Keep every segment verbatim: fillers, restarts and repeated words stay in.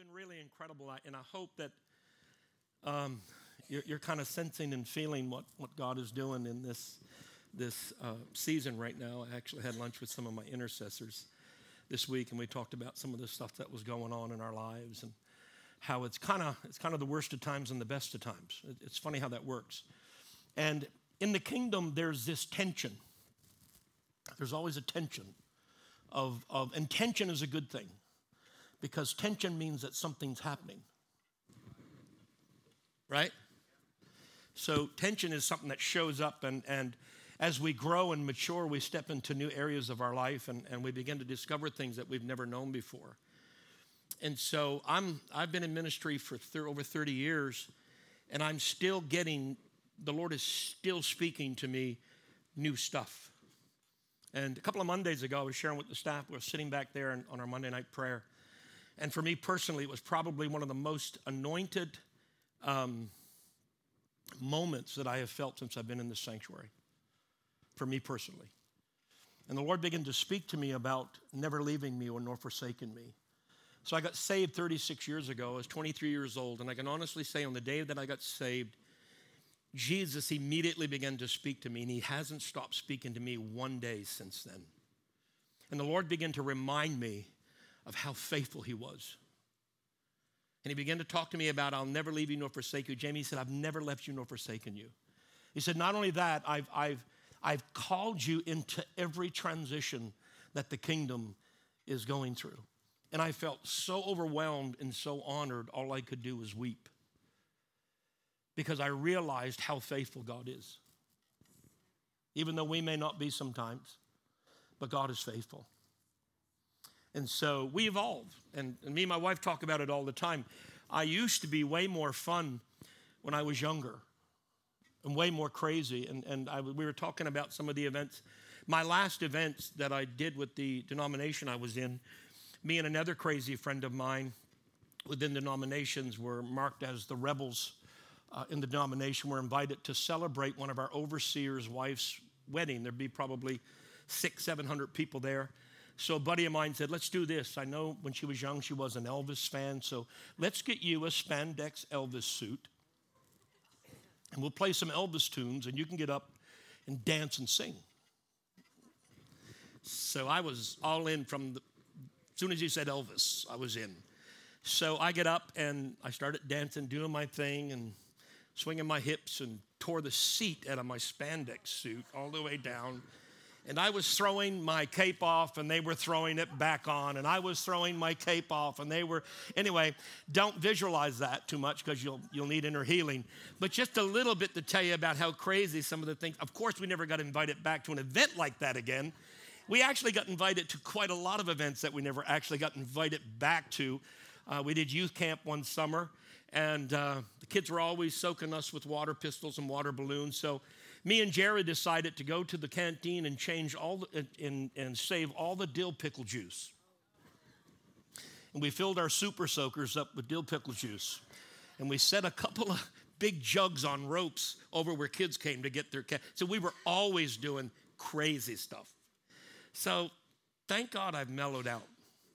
been really incredible, and I hope that um, you're, you're kind of sensing and feeling what, what God is doing in this this uh, season right now. I actually had lunch with some of my intercessors this week, and we talked about some of the stuff that was going on in our lives and how it's kind of it's kind of the worst of times and the best of times. It's funny how that works. And in the kingdom, there's this tension. There's always a tension of, of and tension is a good thing, because tension means that something's happening, right? So tension is something that shows up, and, and as we grow and mature, we step into new areas of our life, and, and we begin to discover things that we've never known before. And so I'm, I've been in ministry for thir- over thirty years, and I'm still getting, the Lord is still speaking to me new stuff. And a couple of Mondays ago, I was sharing with the staff, we were sitting back there on, on our Monday night prayer. And for me personally, it was probably one of the most anointed um, moments that I have felt since I've been in this sanctuary, for me personally. And the Lord began to speak to me about never leaving me or nor forsaking me. So I got saved thirty-six years ago. I was twenty-three years old, and I can honestly say on the day that I got saved, Jesus immediately began to speak to me, and he hasn't stopped speaking to me one day since then. And the Lord began to remind me of how faithful he was. And he began to talk to me about, I'll never leave you nor forsake you. Jamie said, I've never left you nor forsaken you. He said, not only that, I've, I've, I've called you into every transition that the kingdom is going through. And I felt so overwhelmed and so honored, all I could do was weep, because I realized how faithful God is. Even though we may not be sometimes, but God is faithful. And so we evolve, and, and me and my wife talk about it all the time. I used to be way more fun when I was younger and way more crazy, and, and I, we were talking about some of the events. My last events that I did with the denomination I was in, me and another crazy friend of mine within denominations were marked as the rebels uh, in the denomination. Were invited to celebrate one of our overseer's wife's wedding. There'd be probably six, seven hundred people there. So a buddy of mine said, let's do this. I know when she was young, she was an Elvis fan, so let's get you a spandex Elvis suit, and we'll play some Elvis tunes, and you can get up and dance and sing. So I was all in from the, as soon as he said Elvis, I was in. So I get up, and I started dancing, doing my thing, and swinging my hips, and tore the seat out of my spandex suit all the way down. And I was throwing my cape off, and they were throwing it back on. And I was throwing my cape off, and they were, anyway, don't visualize that too much, because you'll you'll need inner healing. But just a little bit to tell you about how crazy some of the things. Of course, we never got invited back to an event like that again. We actually got invited to quite a lot of events that we never actually got invited back to. Uh, we did youth camp one summer, and uh, the kids were always soaking us with water pistols and water balloons. So me and Jared decided to go to the canteen and change all the, and, and save all the dill pickle juice. And we filled our super soakers up with dill pickle juice. And we set a couple of big jugs on ropes over where kids came to get their cat. So we were always doing crazy stuff. So thank God I've mellowed out,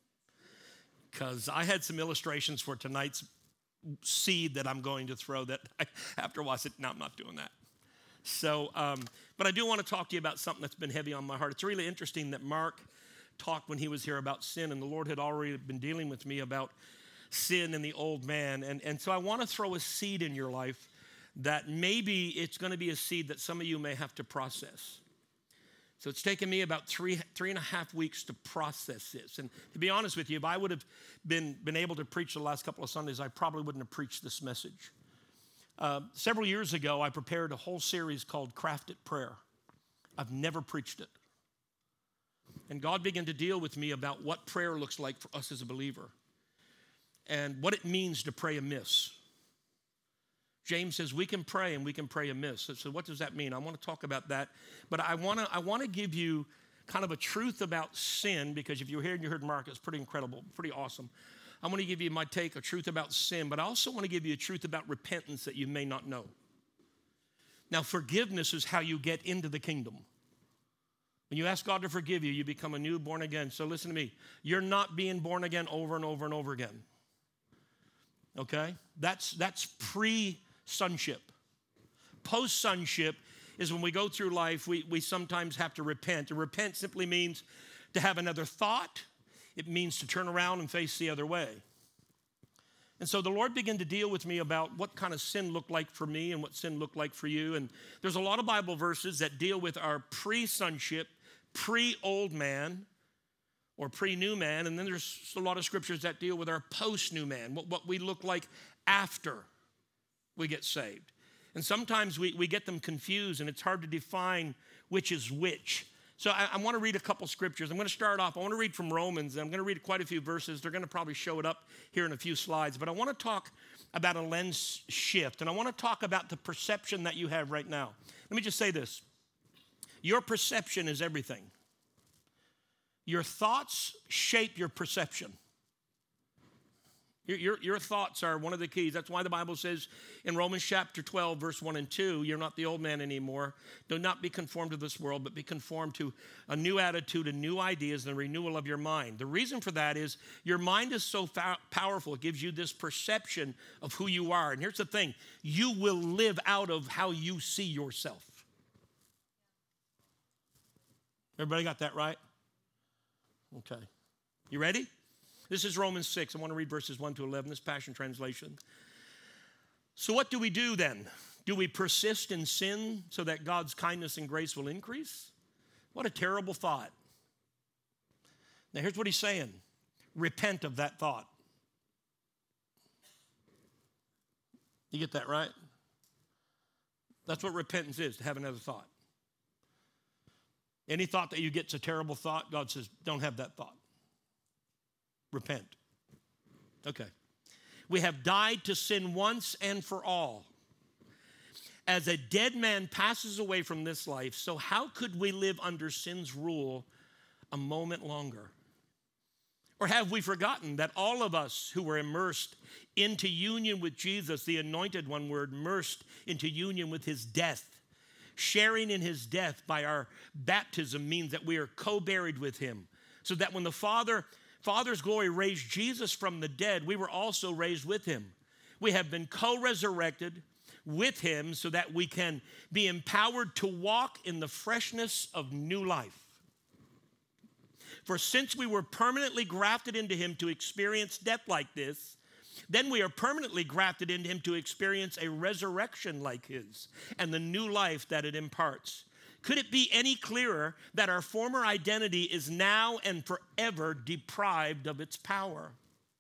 because I had some illustrations for tonight's seed that I'm going to throw that I, after a while I said, no, I'm not doing that. So, um, but I do want to talk to you about something that's been heavy on my heart. It's really interesting that Mark talked when he was here about sin, and the Lord had already been dealing with me about sin and the old man. And, and so I want to throw a seed in your life that maybe it's going to be a seed that some of you may have to process. So it's taken me about three, three and a half weeks to process this. And to be honest with you, if I would have been, been able to preach the last couple of Sundays, I probably wouldn't have preached this message. Uh, several years ago, I prepared a whole series called Crafted Prayer. I've never preached it. And God began to deal with me about what prayer looks like for us as a believer and what it means to pray amiss. James says we can pray and we can pray amiss. So, so what does that mean? I want to talk about that. But I want to I want to give you kind of a truth about sin, because if you were here and you heard Mark, it's pretty incredible, pretty awesome. I want to give you my take, a truth about sin, but I also want to give you a truth about repentance that you may not know. Now, forgiveness is how you get into the kingdom. When you ask God to forgive you, you become a new born again. So listen to me. You're not being born again over and over and over again. okay? That's, that's pre-sonship. Post-sonship is when we go through life, we, we sometimes have to repent. And repent simply means to have another thought. It means to turn around and face the other way. And so the Lord began to deal with me about what kind of sin looked like for me and what sin looked like for you. And there's a lot of Bible verses that deal with our pre-sonship, pre-old man, or pre-new man. And then there's a lot of scriptures that deal with our post-new man, what, what we look like after we get saved. And sometimes we, we get them confused, and it's hard to define which is which. So I, I want to read a couple scriptures. I'm going to start off. I want to read from Romans. And I'm going to read quite a few verses. They're going to probably show it up here in a few slides. But I want to talk about a lens shift. And I want to talk about the perception that you have right now. Let me just say this. Your perception is everything. Your thoughts shape your perception. Your, your, your thoughts are one of the keys. That's why the Bible says in Romans chapter twelve, verse one and two, you're not the old man anymore. Do not be conformed to this world, but be conformed to a new attitude and new ideas and the renewal of your mind. The reason for that is your mind is so fa- powerful. It gives you this perception of who you are. And here's the thing. You will live out of how you see yourself. Everybody got that right? Okay. You ready? This is Romans six. I want to read verses one to eleven, this Passion Translation. So what do we do then? Do we persist in sin so that God's kindness and grace will increase? What a terrible thought. Now here's what he's saying. Repent of that thought. You get that right? That's what repentance is, to have another thought. Any thought that you get's a terrible thought, God says, don't have that thought. Repent. Okay. We have died to sin once and for all. As a dead man passes away from this life, so how could we live under sin's rule a moment longer? Or have we forgotten that all of us who were immersed into union with Jesus, the Anointed One, were immersed into union with his death? Sharing in his death by our baptism means that we are co-buried with him, so that when the Father Father's glory raised Jesus from the dead, we were also raised with him. We have been co-resurrected with him so that we can be empowered to walk in the freshness of new life. For since we were permanently grafted into him to experience death like this, then we are permanently grafted into him to experience a resurrection like his and the new life that it imparts. Could it be any clearer that our former identity is now and forever deprived of its power?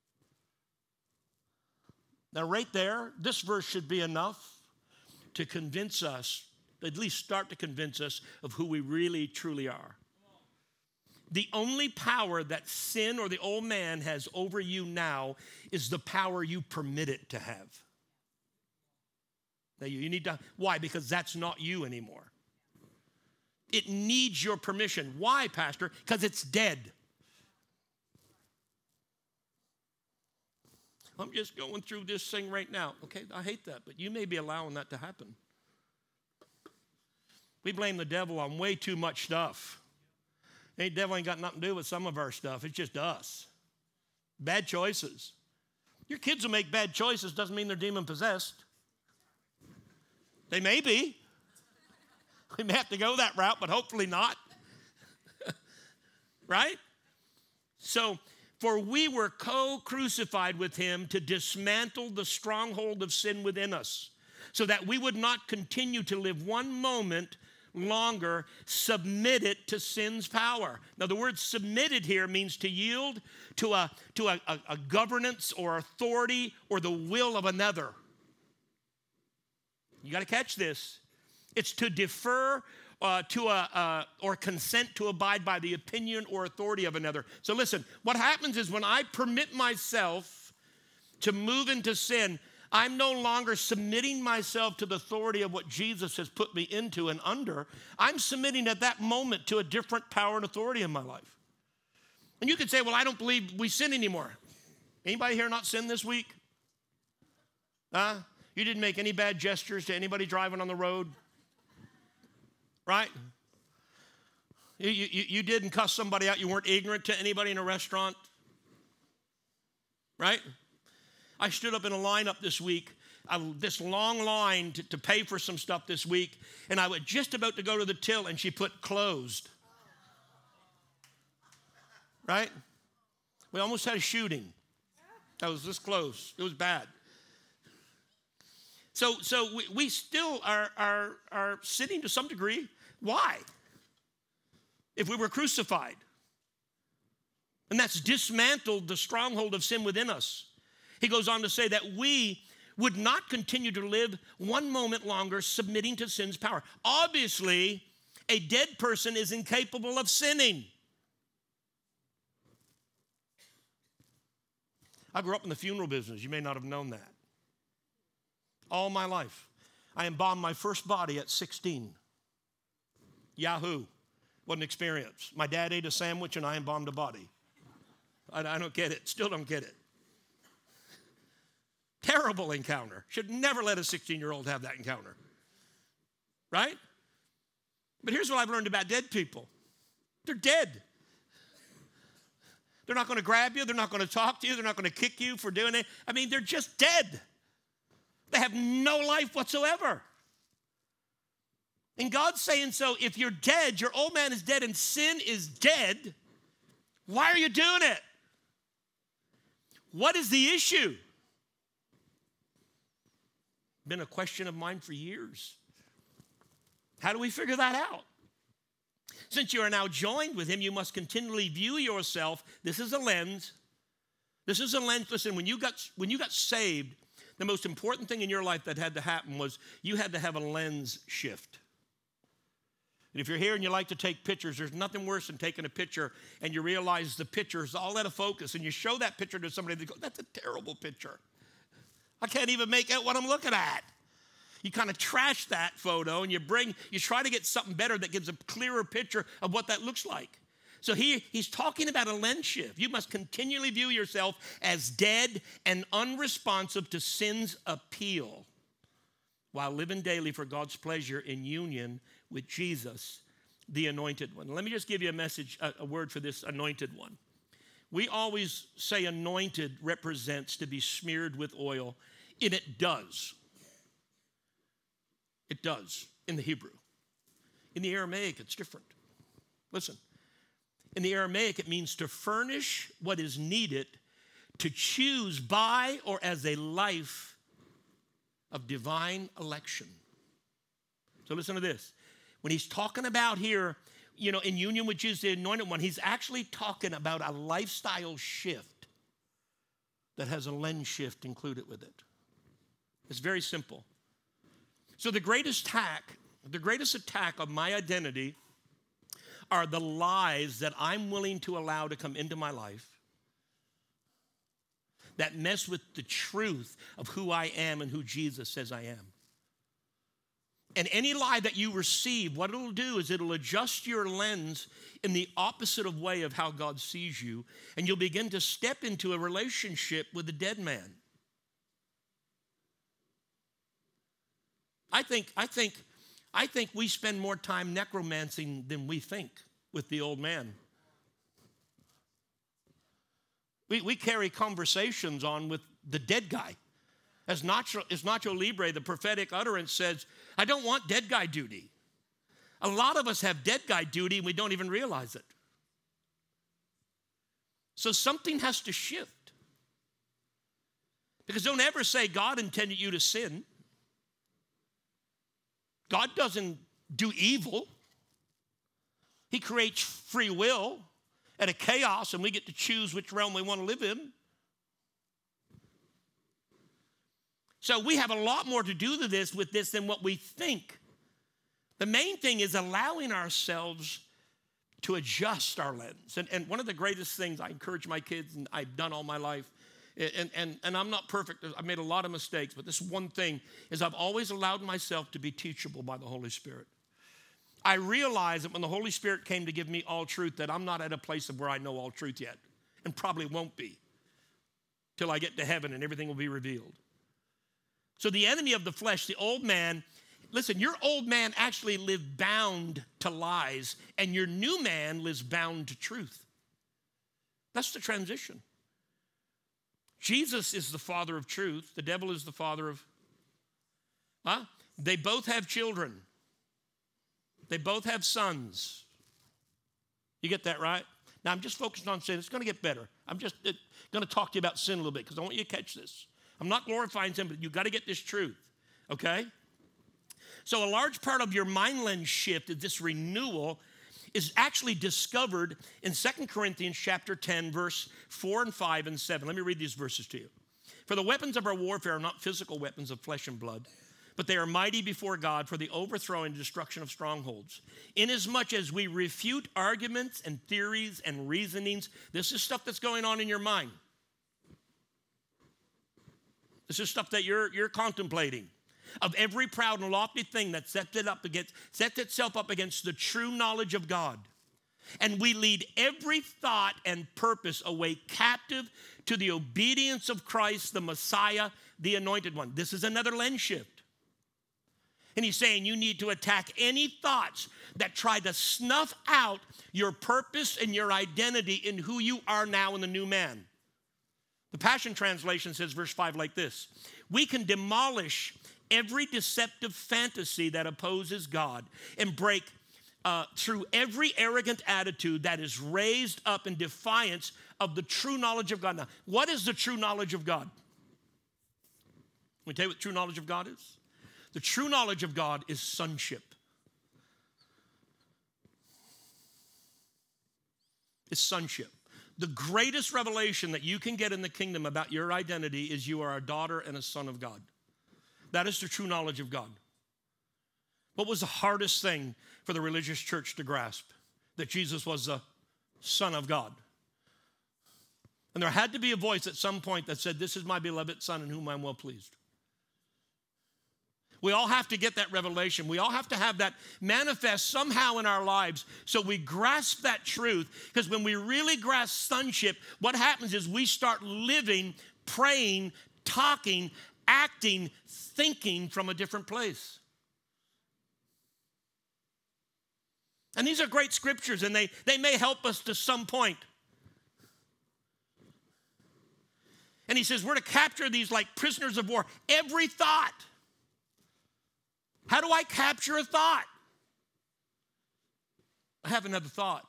Now, right there, this verse should be enough to convince us, at least start to convince us of who we really, truly are. The only power that sin or the old man has over you now is the power you permit it to have. Now, you need to, why? Because that's not you anymore. It needs your permission. Why, Pastor? Because it's dead. I'm just going through this thing right now. Okay, I hate that, but you may be allowing that to happen. We blame the devil on way too much stuff. The devil ain't got nothing to do with some of our stuff. It's just us. Bad choices. Your kids will make bad choices. Doesn't mean they're demon possessed. They may be. We may have to go that route, but hopefully not. Right? So, for we were co-crucified with him to dismantle the stronghold of sin within us, so that we would not continue to live one moment longer submitted to sin's power. Now, the word submitted here means to yield to a, to a, a, a governance or authority or the will of another. You got to catch this. It's to defer uh, to a, uh, or consent to abide by the opinion or authority of another. So listen, what happens is when I permit myself to move into sin, I'm no longer submitting myself to the authority of what Jesus has put me into and under. I'm submitting at that moment to a different power and authority in my life. And you could say, well, I don't believe we sin anymore. Anybody here not sin this week? Huh? You didn't make any bad gestures to anybody driving on the road? Right? You, you, you didn't cuss somebody out. You weren't ignorant to anybody in a restaurant? Right? I stood up in a lineup this week, uh, this long line to, to pay for some stuff this week, and I was just about to go to the till, and she put closed. Right? We almost had a shooting. That was this close. It was bad. So, so we, we still are, are, are sitting to some degree. Why? If we were crucified. And that's dismantled the stronghold of sin within us. He goes on to say that we would not continue to live one moment longer submitting to sin's power. Obviously, a dead person is incapable of sinning. I grew up in the funeral business. You may not have known that. All my life. I embalmed my first body at sixteen. Yahoo. What an experience. My dad ate a sandwich and I embalmed a body. I, I don't get it. Still don't get it. Terrible encounter. Should never let a sixteen-year-old have that encounter. Right? But here's what I've learned about dead people. They're dead. They're not going to grab you. They're not going to talk to you. They're not going to kick you for doing it. I mean, they're just dead. They have no life whatsoever. And God's saying, so if you're dead, your old man is dead and sin is dead, why are you doing it? What is the issue? Been a question of mine for years. How do we figure that out? Since you are now joined with him, you must continually view yourself. This is a lens. This is a lens. Listen, when you got, when you got saved, the most important thing in your life that had to happen was you had to have a lens shift. And if you're here and you like to take pictures, there's nothing worse than taking a picture and you realize the picture is all out of focus and you show that picture to somebody, they go, that's a terrible picture. I can't even make out what I'm looking at. You kind of trash that photo and you bring, you try to get something better that gives a clearer picture of what that looks like. So he, he's talking about a lens shift. You must continually view yourself as dead and unresponsive to sin's appeal while living daily for God's pleasure in union with Jesus, the anointed one. Let me just give you a message, a, a word for this anointed one. We always say anointed represents to be smeared with oil, and it does. It does in the Hebrew. In the Aramaic, it's different. Listen, in the Aramaic, it means to furnish what is needed to choose by or as a life of divine election. So listen to this. When he's talking about here, you know, in union with Jesus, the anointed one, he's actually talking about a lifestyle shift that has a lens shift included with it. It's very simple. So the greatest attack, the greatest attack of my identity are the lies that I'm willing to allow to come into my life that mess with the truth of who I am and who Jesus says I am. And any lie that you receive, what it'll do is it'll adjust your lens in the opposite of way of how God sees you, and you'll begin to step into a relationship with the dead man. I think, I think, I think we spend more time necromancing than we think with the old man. We, we carry conversations on with the dead guy. As Nacho, as Nacho Libre, the prophetic utterance says, I don't want dead guy duty. A lot of us have dead guy duty and we don't even realize it. So something has to shift. Because don't ever say God intended you to sin. God doesn't do evil. He creates free will at a chaos, and we get to choose which realm we want to live in. So we have a lot more to do to this with this than what we think. The main thing is allowing ourselves to adjust our lens. And, and one of the greatest things I encourage my kids, and I've done all my life, and, and, and I'm not perfect. I've made a lot of mistakes, but this one thing is I've always allowed myself to be teachable by the Holy Spirit. I realized that when the Holy Spirit came to give me all truth, that I'm not at a place of where I know all truth yet, and probably won't be till I get to heaven and everything will be revealed. So the enemy of the flesh, the old man, listen, your old man actually lived bound to lies, and your new man lives bound to truth. That's the transition. Jesus is the father of truth. The devil is the father of, huh? They both have children. They both have sons. You get that right? Now, I'm just focused on sin. It's going to get better. I'm just uh, going to talk to you about sin a little bit because I want you to catch this. I'm not glorifying sin, but you've got to get this truth, okay? So a large part of your mind lens shift, this renewal, is actually discovered in Second Corinthians chapter ten, verse four and five and seven. Let me read these verses to you. For the weapons of our warfare are not physical weapons of flesh and blood, but they are mighty before God for the overthrow and destruction of strongholds. Inasmuch as we refute arguments and theories and reasonings, this is stuff that's going on in your mind. This is stuff that you're, you're contemplating. Of every proud and lofty thing that sets it up against, sets itself up against the true knowledge of God. And we lead every thought and purpose away captive to the obedience of Christ, the Messiah, the Anointed One. This is another lens shift. And he's saying you need to attack any thoughts that try to snuff out your purpose and your identity in who you are now in the new man. The Passion Translation says, verse five, like this. We can demolish every deceptive fantasy that opposes God and break uh, through every arrogant attitude that is raised up in defiance of the true knowledge of God. Now, what is the true knowledge of God? Let me tell you what true knowledge of God is. The true knowledge of God is sonship. It's sonship. The greatest revelation that you can get in the kingdom about your identity is you are a daughter and a son of God. That is the true knowledge of God. What was the hardest thing for the religious church to grasp? That Jesus was the Son of God. And there had to be a voice at some point that said, this is my beloved Son in whom I'm well pleased. We all have to get that revelation. We all have to have that manifest somehow in our lives so we grasp that truth. Because when we really grasp sonship, what happens is we start living, praying, talking, acting, thinking from a different place. And these are great scriptures, and they, they may help us to some point. And he says we're to capture these like prisoners of war. Every thought. How do I capture a thought? I have another thought.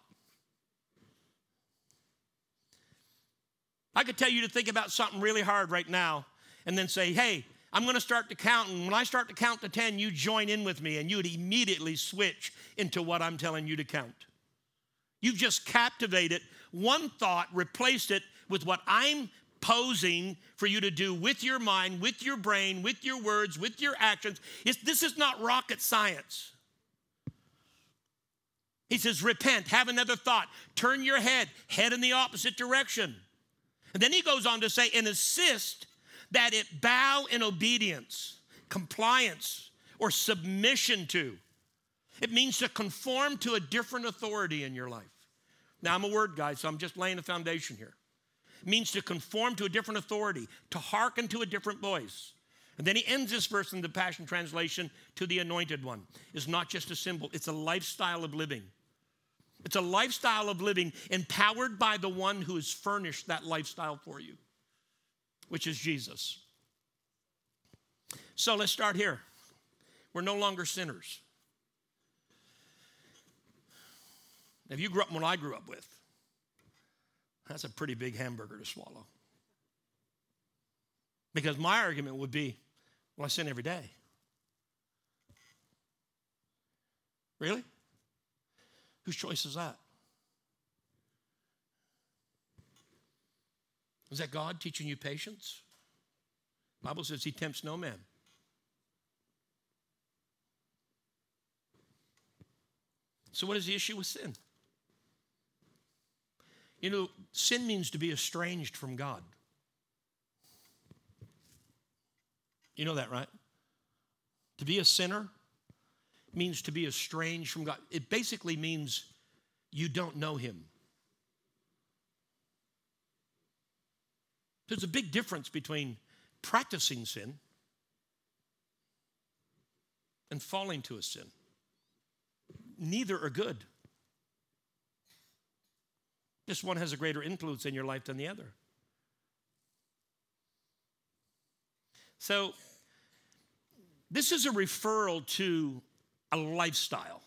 I could tell you to think about something really hard right now and then say, hey, I'm going to start to count, and when I start to count to ten, you join in with me, and you would immediately switch into what I'm telling you to count. You've just captivated one thought, replaced it with what I'm posing for you to do with your mind, with your brain, with your words, with your actions. It's, this is not rocket science. He says, repent, have another thought, turn your head, head in the opposite direction. And then he goes on to say, and insist that it bow in obedience, compliance, or submission to. It means to conform to a different authority in your life. Now, I'm a word guy, so I'm just laying the foundation here. It means to conform to a different authority, to hearken to a different voice. And then he ends this verse in the Passion Translation, to the Anointed One. It's not just a symbol, it's a lifestyle of living. It's a lifestyle of living empowered by the one who has furnished that lifestyle for you, which is Jesus. So let's start here. We're no longer sinners. If you grew up what I grew up with, that's a pretty big hamburger to swallow. Because my argument would be, well, I sin every day. Really? Whose choice is that? Is that God teaching you patience? The Bible says he tempts no man. So what is the issue with sin? You know, sin means to be estranged from God. You know that, right? To be a sinner means to be estranged from God. It basically means you don't know him. There's a big difference between practicing sin and falling to a sin. Neither are good. This one has a greater influence in your life than the other. So this is a referral to a lifestyle.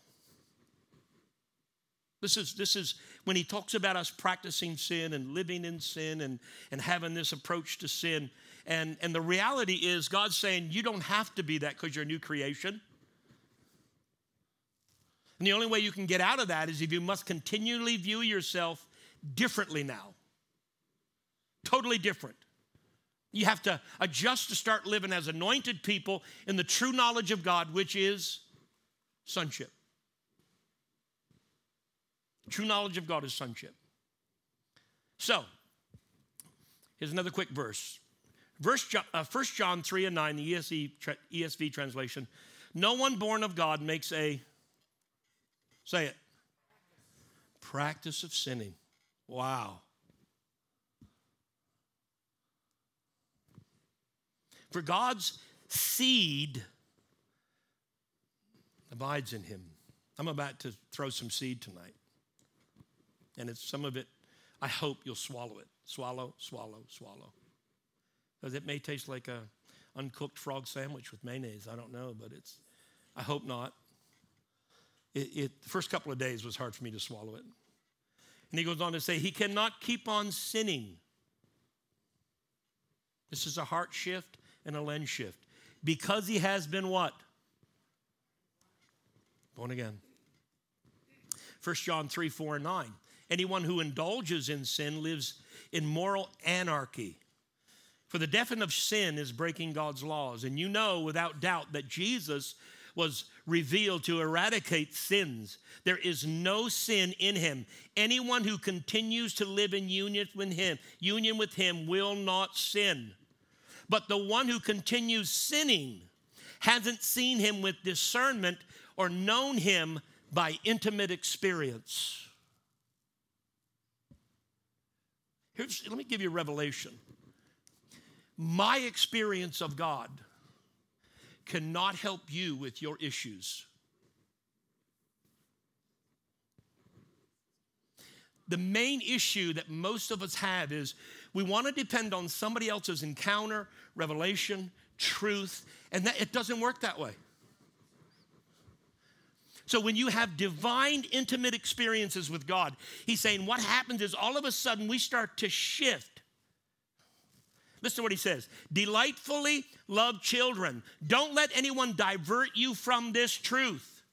This is, this is when he talks about us practicing sin and living in sin and, and having this approach to sin. And, and the reality is God's saying you don't have to be that because you're a new creation. And the only way you can get out of that is if you must continually view yourself differently now. Totally different. You have to adjust to start living as anointed people in the true knowledge of God, which is sonship. True knowledge of God is sonship. So, here's another quick verse. Verse uh, First John three and nine, the E S V, E S V translation. No one born of God makes a, say it, practice of sinning. Wow. For God's seed abides in him. I'm about to throw some seed tonight. And it's some of it, I hope you'll swallow it. Swallow, swallow, swallow. Because it may taste like a uncooked frog sandwich with mayonnaise. I don't know, but it's, I hope not. It, it, the first couple of days was hard for me to swallow it. And he goes on to say, he cannot keep on sinning. This is a heart shift and a lens shift. Because he has been what? Born again. First John three, four, and nine. Anyone who indulges in sin lives in moral anarchy. For the definition of sin is breaking God's laws. And you know without doubt that Jesus was revealed to eradicate sins. There is no sin in him. Anyone who continues to live in union with him, union with him will not sin. But the one who continues sinning hasn't seen him with discernment or known him by intimate experience. Here's, let me give you a revelation. My experience of God cannot help you with your issues. The main issue that most of us have is we want to depend on somebody else's encounter, revelation, truth, and that, it doesn't work that way. So when you have divine, intimate experiences with God, he's saying what happens is all of a sudden we start to shift. Listen to what he says. Delightfully love children. Don't let anyone divert you from this truth.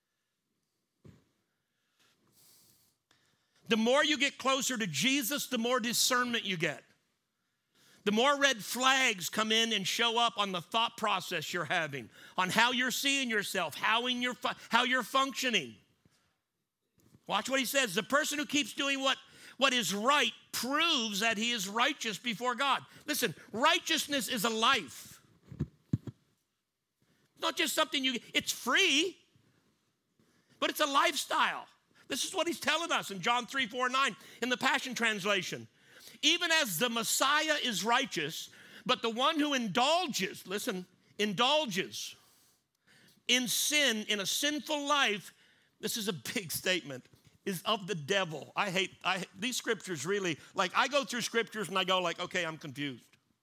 The more you get closer to Jesus, the more discernment you get. The more red flags come in and show up on the thought process you're having, on how you're seeing yourself, how, in your, how you're functioning. Watch what he says. The person who keeps doing what, what is right proves that he is righteous before God. Listen, righteousness is a life. It's not just something you, it's free, but it's a lifestyle. This is what he's telling us in John three, four, nine in the Passion Translation. Even as the Messiah is righteous, but the one who indulges, listen, indulges in sin, in a sinful life, this is a big statement, is of the devil. I hate, I, these scriptures really, like I go through scriptures and I go like, okay, I'm confused.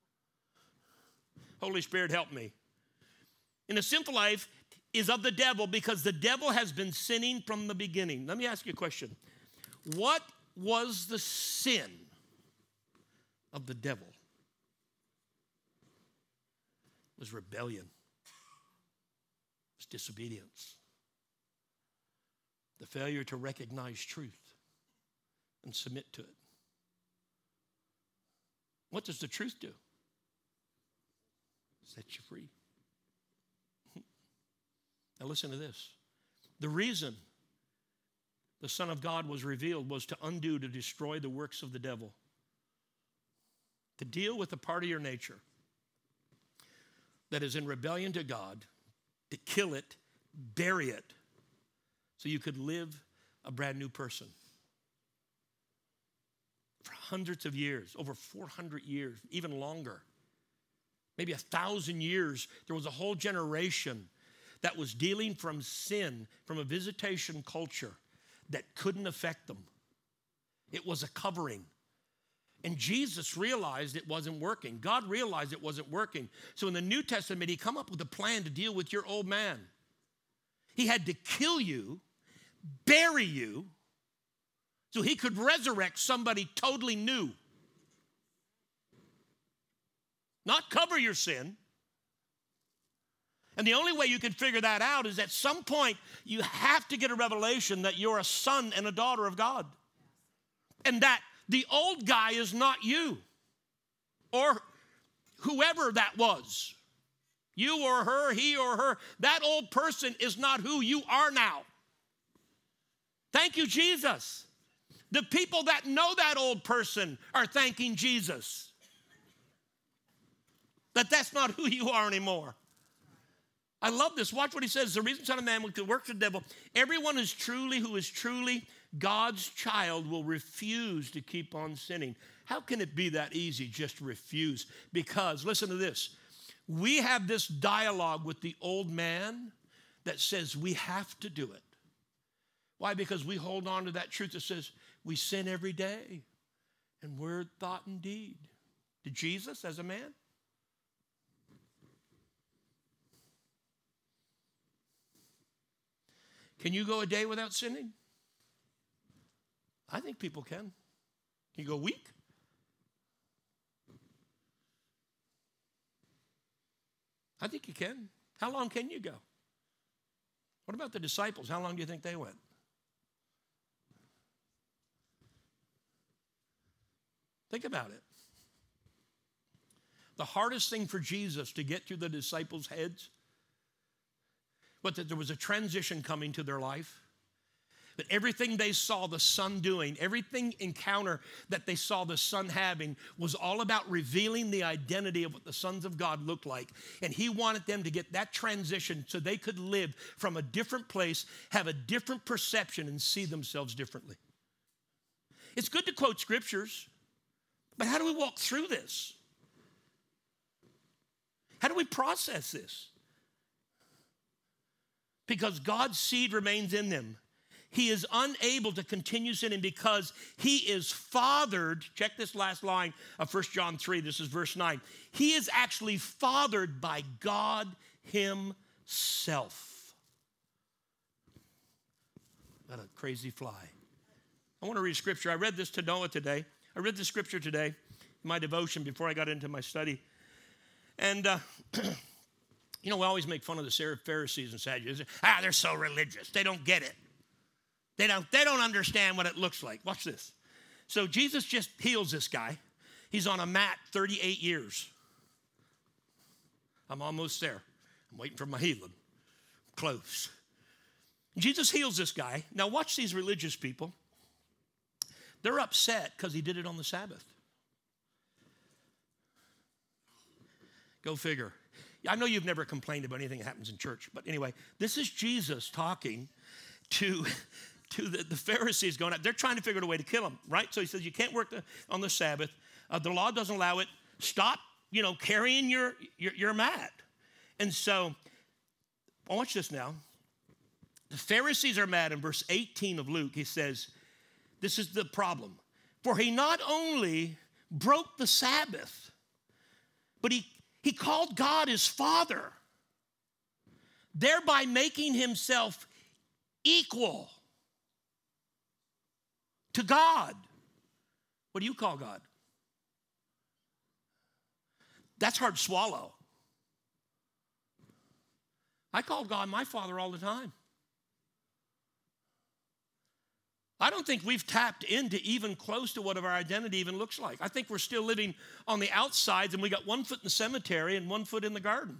Holy Spirit, help me. In a sinful life is of the devil because the devil has been sinning from the beginning. Let me ask you a question. What was the sin of the devil? It was rebellion. It was disobedience. The failure to recognize truth and submit to it. What does the truth do? Set you free. Now listen to this. The reason the Son of God was revealed was to undo, to destroy the works of the devil. To deal with the part of your nature that is in rebellion to God, to kill it, bury it, so you could live a brand new person. For hundreds of years, over four hundred years, even longer, maybe a thousand years, there was a whole generation that was dealing from sin, from a visitation culture that couldn't affect them. It was a covering. And Jesus realized it wasn't working. God realized it wasn't working. So in the New Testament, he come up with a plan to deal with your old man. He had to kill you, bury you, so he could resurrect somebody totally new. Not cover your sin. And the only way you can figure that out is at some point you have to get a revelation that you're a son and a daughter of God. And that the old guy is not you or whoever that was. You or her, he or her. That old person is not who you are now. Thank you, Jesus. The people that know that old person are thanking Jesus. That that's not who you are anymore. I love this. Watch what he says. The reason Son of Man works the devil. Everyone is truly who is truly God's child will refuse to keep on sinning. How can it be that easy just to refuse? Because, listen to this. We have this dialogue with the old man that says we have to do it. Why? Because we hold on to that truth that says we sin every day in word, thought, and deed. Did Jesus as a man? Can you go a day without sinning? I think people can. Can you go a week? I think you can. How long can you go? What about the disciples? How long do you think they went? Think about it. The hardest thing for Jesus to get through the disciples' heads was that there was a transition coming to their life. That everything they saw the Son doing, everything encounter that they saw the Son having was all about revealing the identity of what the sons of God looked like. And he wanted them to get that transition so they could live from a different place, have a different perception, and see themselves differently. It's good to quote scriptures, but how do we walk through this? How do we process this? Because God's seed remains in them. He is unable to continue sinning because he is fathered. Check this last line of First John three. This is verse nine. He is actually fathered by God himself. What a crazy fly. I want to read scripture. I read this to Noah today. I read the scripture today in my devotion before I got into my study. And, uh, you know, we always make fun of the Pharisees and Sadducees. Ah, they're so religious. They don't get it. They don't, they don't understand what it looks like. Watch this. So Jesus just heals this guy. He's on a mat thirty-eight years. I'm almost there. I'm waiting for my healing. Close. Jesus heals this guy. Now watch these religious people. They're upset because he did it on the Sabbath. Go figure. I know you've never complained about anything that happens in church, but anyway, this is Jesus talking to, to the, the Pharisees going out. They're trying to figure out a way to kill him, right? So he says, you can't work the, on the Sabbath. Uh, the law doesn't allow it. Stop, you know, carrying your, your, your mat. And so, watch this now. The Pharisees are mad in verse eighteen of Luke. He says, this is the problem. For he not only broke the Sabbath, but he, he called God his Father, thereby making himself equal to God. What do you call God? That's hard to swallow. I call God my Father all the time. I don't think we've tapped into even close to what our identity even looks like. I think we're still living on the outsides and we got one foot in the cemetery and one foot in the garden.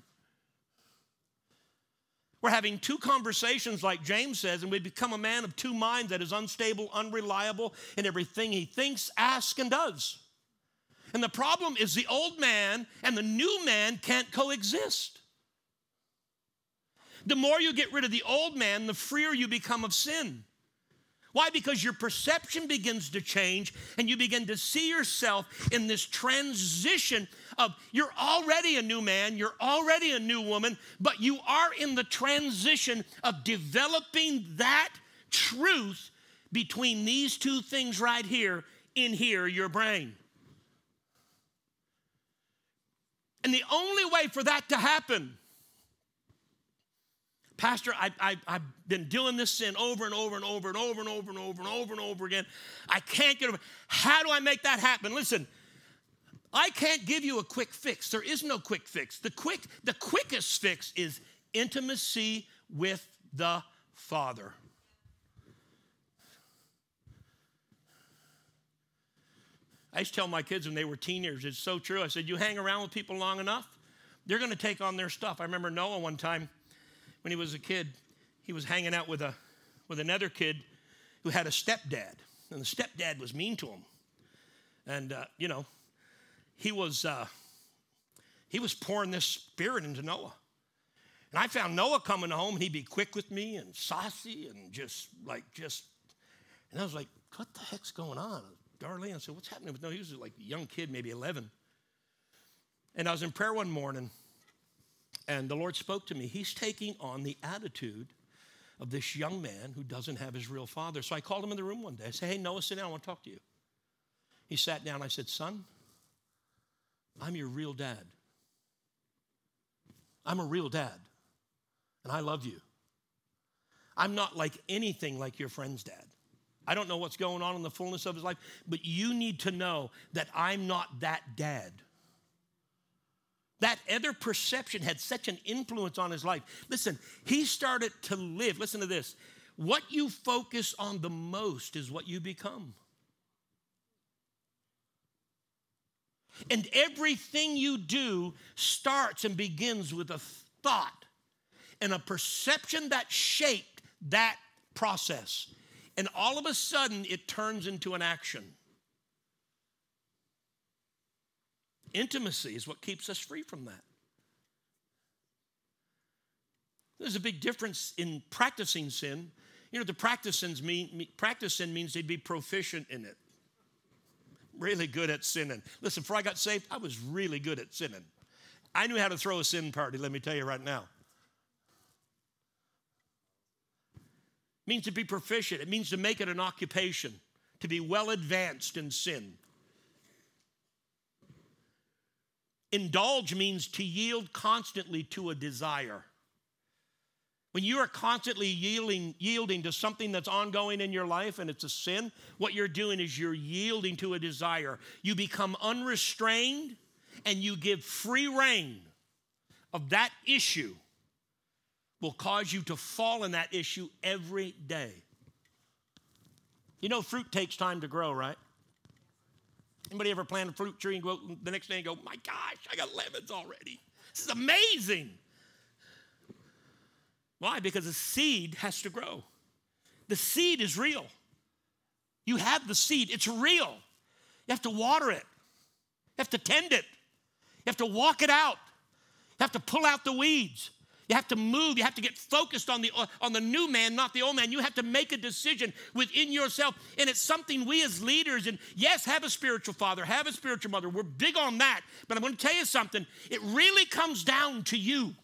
We're having two conversations like James says, and we become a man of two minds that is unstable, unreliable in everything he thinks, asks, and does. And the problem is the old man and the new man can't coexist. The more you get rid of the old man, the freer you become of sin. Why? Because your perception begins to change and you begin to see yourself in this transition of you're already a new man, you're already a new woman, but you are in the transition of developing that truth between these two things right here in here, your brain. And the only way for that to happen, Pastor, I, I, I've been doing this sin over and over and over and over and over and over and over and over again. I can't get over. How do I make that happen? Listen, I can't give you a quick fix. There is no quick fix. The quick, the quickest fix is intimacy with the Father. I used to tell my kids when they were teenagers, it's so true. I said, you hang around with people long enough, they're going to take on their stuff. I remember Noah one time when he was a kid, he was hanging out with a with another kid who had a stepdad, and the stepdad was mean to him. And, uh, you know, he was, uh, he was pouring this spirit into Noah. And I found Noah coming home, and he'd be quick with me and saucy and just like, just, and I was like, what the heck's going on? Darlene, I said, what's happening with Noah? He was like a young kid, maybe eleven. And I was in prayer one morning, and the Lord spoke to me. He's taking on the attitude of this young man who doesn't have his real father. So I called him in the room one day. I said, hey, Noah, sit down. I want to talk to you. He sat down. I said, son, I'm your real dad. I'm a real dad, and I love you. I'm not like anything like your friend's dad. I don't know what's going on in the fullness of his life, but you need to know that I'm not that dad. That other perception had such an influence on his life. Listen, he started to live. Listen to this. What you focus on the most is what you become. And everything you do starts and begins with a thought and a perception that shaped that process. And all of a sudden, it turns into an action. Intimacy is what keeps us free from that. There's a big difference in practicing sin. You know, to practice sin, mean, practice sin means to be proficient in it. Really good at sinning. Listen, before I got saved, I was really good at sinning. I knew how to throw a sin party, let me tell you right now. It means to be proficient. It means to make it an occupation, to be well advanced in sin. Indulge means to yield constantly to a desire. When you are constantly yielding, yielding to something that's ongoing in your life and it's a sin, what you're doing is you're yielding to a desire. You become unrestrained and you give free rein of that issue will cause you to fall in that issue every day. You know, fruit takes time to grow, right? Anybody ever plant a fruit tree and go the next day and go, my gosh, I got lemons already. This is amazing. Why? Because the seed has to grow. The seed is real. You have the seed. It's real. You have to water it. You have to tend it. You have to walk it out. You have to pull out the weeds. You have to move. You have to get focused on the, on the new man, not the old man. You have to make a decision within yourself. And it's something we as leaders, and yes, have a spiritual father, have a spiritual mother. We're big on that. But I'm going to tell you something. It really comes down to you.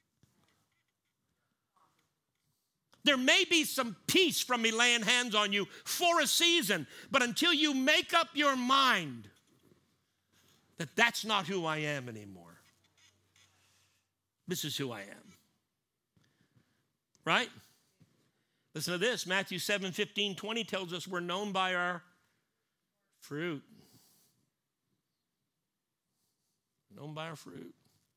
There may be some peace from me laying hands on you for a season, but until you make up your mind that that's not who I am anymore. This is who I am. Right? Listen to this. Matthew seven, fifteen, twenty tells us we're known by our fruit. Known by our fruit.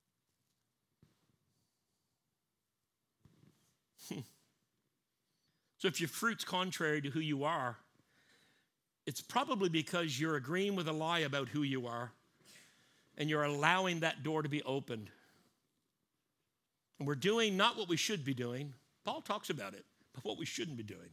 So if your fruit's contrary to who you are, it's probably because you're agreeing with a lie about who you are and you're allowing that door to be opened. And we're doing not what we should be doing. Paul talks about it, but what we shouldn't be doing.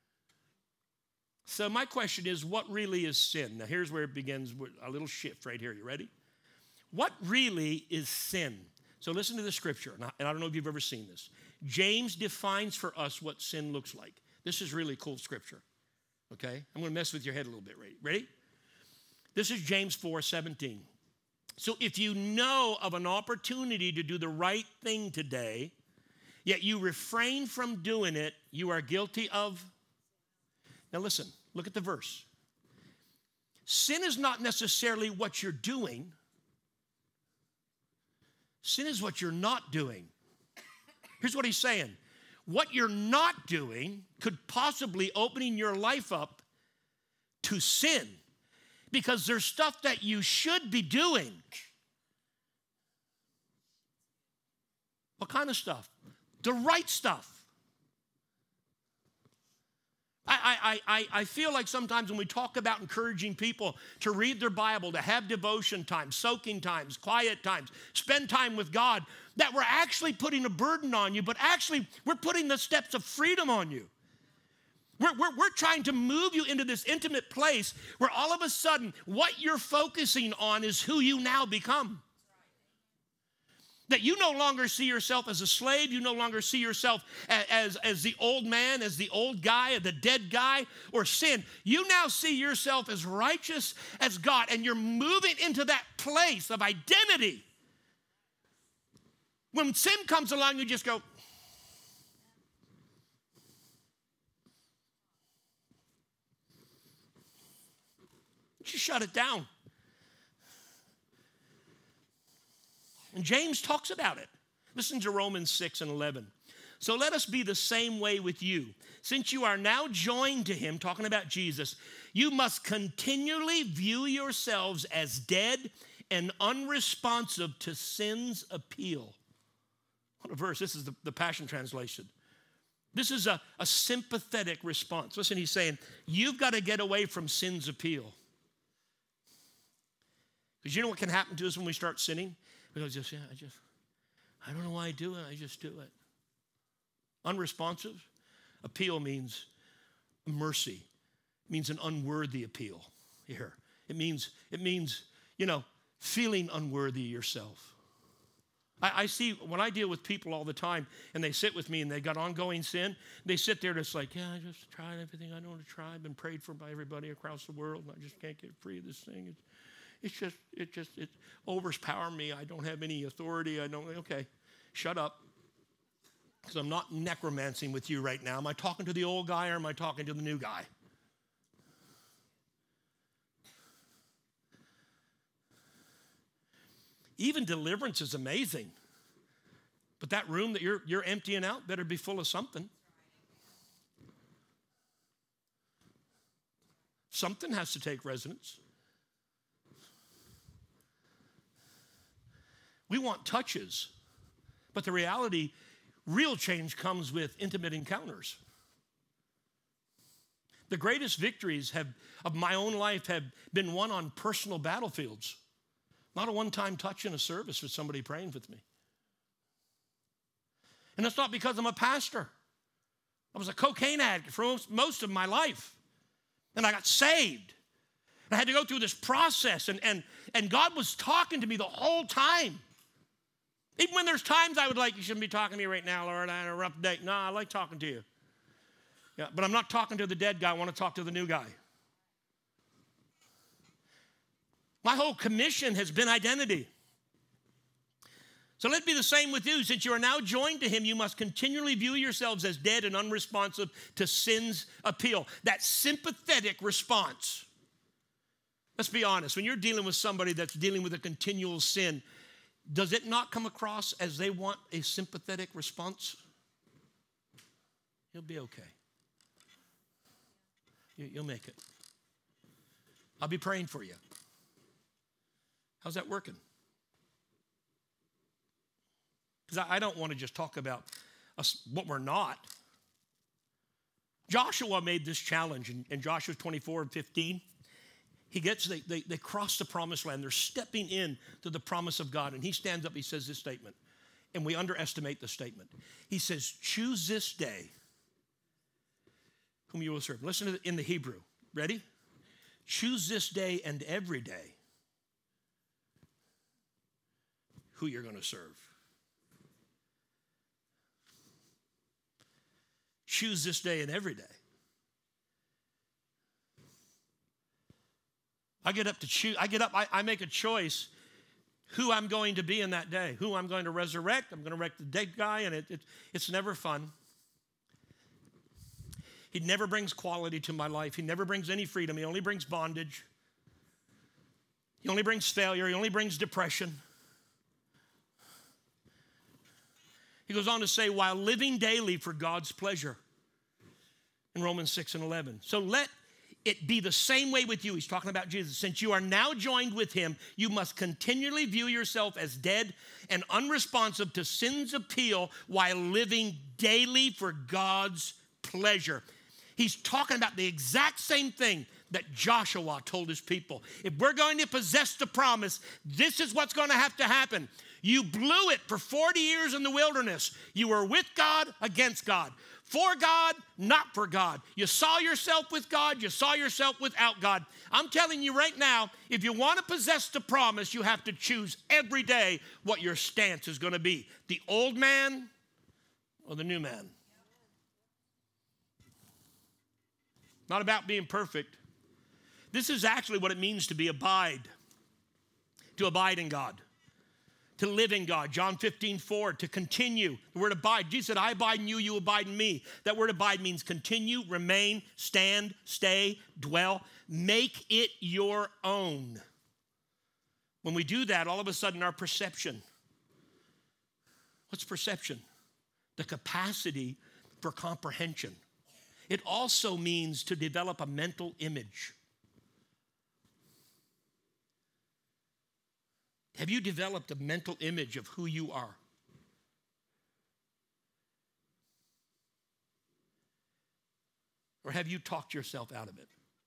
So my question is, what really is sin? Now here's where it begins with a little shift right here. You ready? What really is sin? So listen to the scripture, and I, and I don't know if you've ever seen this. James defines for us what sin looks like. This is really cool scripture, okay? I'm going to mess with your head a little bit. Ready? Ready? This is James four seventeen. So if you know of an opportunity to do the right thing today, yet you refrain from doing it, you are guilty of. Now listen, look at the verse. Sin is not necessarily what you're doing. Sin is what you're not doing. Here's what he's saying. What you're not doing could possibly opening your life up to sin, because there's stuff that you should be doing. What kind of stuff? The right stuff. I, I, I, I feel like sometimes when we talk about encouraging people to read their Bible, to have devotion times, soaking times, quiet times, spend time with God, that we're actually putting a burden on you, but actually we're putting the steps of freedom on you. We're, we're, we're trying to move you into this intimate place where all of a sudden what you're focusing on is who you now become. That you no longer see yourself as a slave. You no longer see yourself as, as, as the old man, as the old guy, the dead guy, or sin. You now see yourself as righteous as God, and you're moving into that place of identity. When sin comes along, you just go, just shut it down. And James talks about it. Listen to Romans six and eleven. So let us be the same way with you. Since you are now joined to him, talking about Jesus, you must continually view yourselves as dead and unresponsive to sin's appeal. What a verse. This is the, the Passion Translation. This is a, a sympathetic response. Listen, he's saying, you've got to get away from sin's appeal. Because you know what can happen to us when we start sinning? We go, just, yeah, I just, I don't know why I do it. I just do it. Unresponsive. Appeal means mercy. It means an unworthy appeal here. It means, it means, you know, feeling unworthy yourself. I, I see when I deal with people all the time and they sit with me and they got ongoing sin, they sit there just like, yeah, I just tried everything I know to try. I've been prayed for by everybody across the world and I just can't get free of this thing. It's, It's just, it just, it overpowers me. I don't have any authority. I don't, okay, shut up. Because I'm not necromancing with you right now. Am I talking to the old guy or am I talking to the new guy? Even deliverance is amazing. But that room that you're, you're emptying out better be full of something. Something has to take residence. We want touches, but the reality, real change comes with intimate encounters. The greatest victories have, of my own life have been won on personal battlefields, not a one-time touch in a service with somebody praying with me. And it's not because I'm a pastor. I was a cocaine addict for most, most of my life, and I got saved. And I had to go through this process, and, and, and God was talking to me the whole time. Even when there's times I would like, you shouldn't be talking to me right now, Lord, I had a rough day. No, I like talking to you. Yeah, but I'm not talking to the dead guy. I want to talk to the new guy. My whole commission has been identity. So let it be the same with you. Since you are now joined to him, you must continually view yourselves as dead and unresponsive to sin's appeal. That sympathetic response. Let's be honest. When you're dealing with somebody that's dealing with a continual sin, does it not come across as they want a sympathetic response? You'll be okay. You'll make it. I'll be praying for you. How's that working? Because I don't want to just talk about us, what we're not. Joshua made this challenge in, in Joshua twenty-four and fifteen. He gets, they, they, they cross the promised land. They're stepping in to the promise of God. And he stands up, he says this statement. And we underestimate the statement. He says, choose this day whom you will serve. Listen to it in the Hebrew. Ready? Choose this day and every day who you're going to serve. Choose this day and every day. I get up to choose, I get up, I, I make a choice who I'm going to be in that day, who I'm going to resurrect. I'm going to resurrect the dead guy, and it, it, it's never fun. He never brings quality to my life. He never brings any freedom. He only brings bondage. He only brings failure. He only brings depression. He goes on to say, while living daily for God's pleasure in Romans six and eleven. So let it be the same way with you. He's talking about Jesus. Since you are now joined with him, you must continually view yourself as dead and unresponsive to sin's appeal while living daily for God's pleasure. He's talking about the exact same thing that Joshua told his people. If we're going to possess the promise, this is what's going to have to happen. You blew it for forty years in the wilderness. You were with God, against God. For God, not for God. You saw yourself with God, you saw yourself without God. I'm telling you right now, if you want to possess the promise, you have to choose every day what your stance is going to be. The old man or the new man. Not about being perfect. This is actually what it means to be abide. To abide in God. To live in God. John fifteen four, to continue. The word abide. Jesus said, I abide in you, you abide in me. That word abide means continue, remain, stand, stay, dwell. Make it your own. When we do that, all of a sudden our perception. What's perception? The capacity for comprehension. It also means to develop a mental image. Have you developed a mental image of who you are? Or have you talked yourself out of it?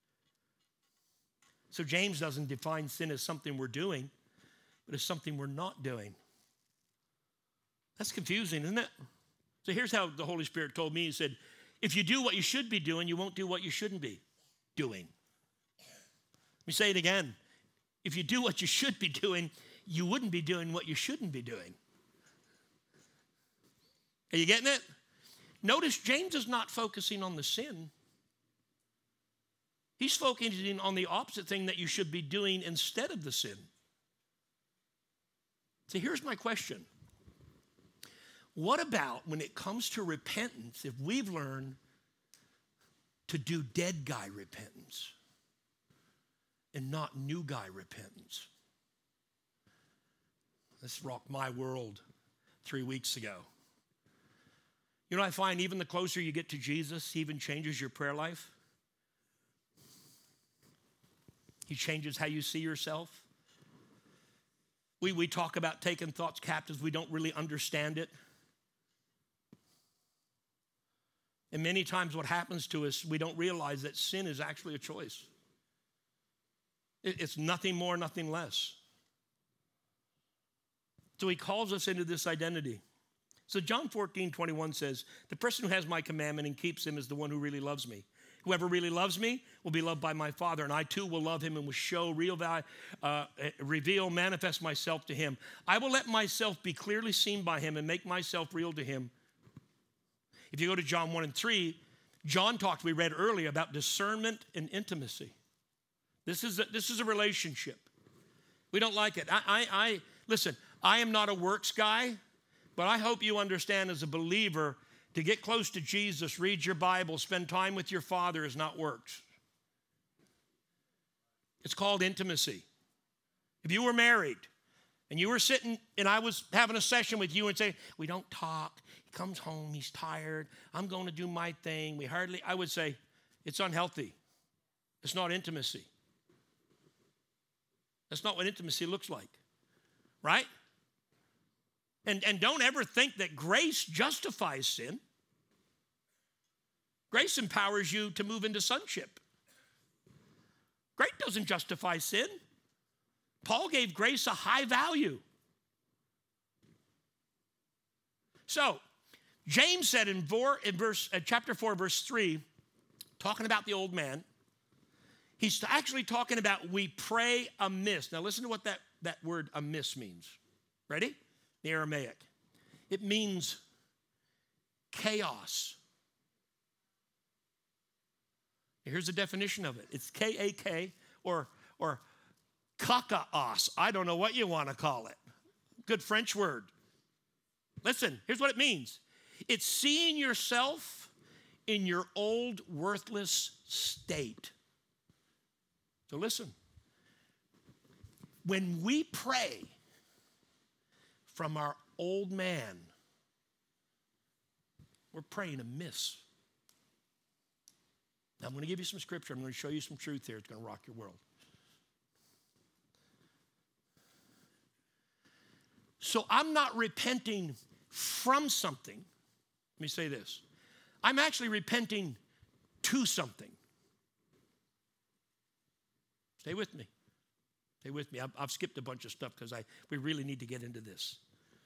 So James doesn't define sin as something we're doing, but as something we're not doing. That's confusing, isn't it? So here's how the Holy Spirit told me. He said, if you do what you should be doing, you won't do what you shouldn't be doing. Let me say it again. If you do what you should be doing, you wouldn't be doing what you shouldn't be doing. Are you getting it? Notice James is not focusing on the sin. He's focusing on the opposite thing that you should be doing instead of the sin. So here's my question. What about when it comes to repentance, if we've learned to do dead guy repentance and not new guy repentance? This rocked my world three weeks ago. You know, I find even the closer you get to Jesus, he even changes your prayer life. He changes how you see yourself. We, we talk about taking thoughts captive. We don't really understand it. And many times what happens to us, we don't realize that sin is actually a choice. It, it's nothing more, nothing less. So he calls us into this identity. So John fourteen twenty-one says, the person who has my commandment and keeps him is the one who really loves me. Whoever really loves me will be loved by my Father, and I too will love him and will show, real value, uh, reveal, manifest myself to him. I will let myself be clearly seen by him and make myself real to him. If you go to John one and three, John talked, we read earlier, about discernment and intimacy. This is a, this is a relationship. We don't like it. I, I, I listen, I am not a works guy, but I hope you understand as a believer, to get close to Jesus, read your Bible, spend time with your Father is not works. It's called intimacy. If you were married and you were sitting and I was having a session with you and saying, we don't talk, he comes home, he's tired, I'm going to do my thing, we hardly, I would say, it's unhealthy. It's not intimacy. That's not what intimacy looks like, right? And, and don't ever think that grace justifies sin. Grace empowers you to move into sonship. Grace doesn't justify sin. Paul gave grace a high value. So, James said in, four, in verse, uh, chapter four, verse three, talking about the old man, he's actually talking about we pray amiss. Now listen to what that, that word amiss means. Ready? The Aramaic. It means chaos. Here's the definition of it. It's K A K or, or kakaos. I don't know what you want to call it. Good French word. Listen, here's what it means. It's seeing yourself in your old worthless state. So listen. When we pray from our old man, We're praying amiss. Now, I'm going to give you some scripture. I'm going to show you some truth here. It's going to rock your world. So I'm not repenting from something. Let me say this. I'm actually repenting to something. Stay with me. Stay with me. I've, I've skipped a bunch of stuff because I we really need to get into this.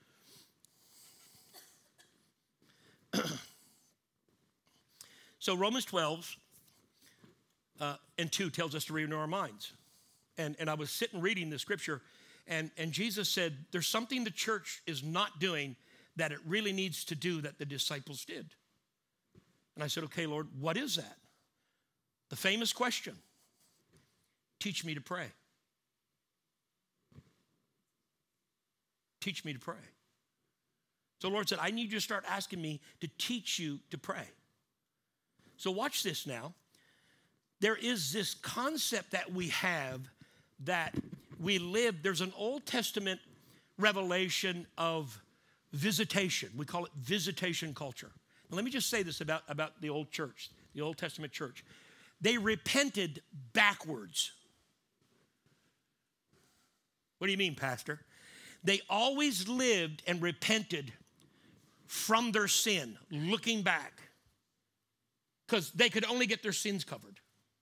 So Romans twelve uh, and two tells us to renew our minds. And, and I was sitting reading the scripture, and, and Jesus said, there's something the church is not doing that it really needs to do that the disciples did. And I said, okay, Lord, what is that? The famous question, teach me to pray. Teach me to pray. So the Lord said, I need you to start asking me to teach you to pray. So watch this now. There is this concept that we have that we live. There's an Old Testament revelation of visitation. We call it visitation culture. Now, let me just say this about, about the old church, the Old Testament church. They repented backwards. What do you mean, Pastor? They always lived and repented from their sin, looking back, because they could only get their sins covered.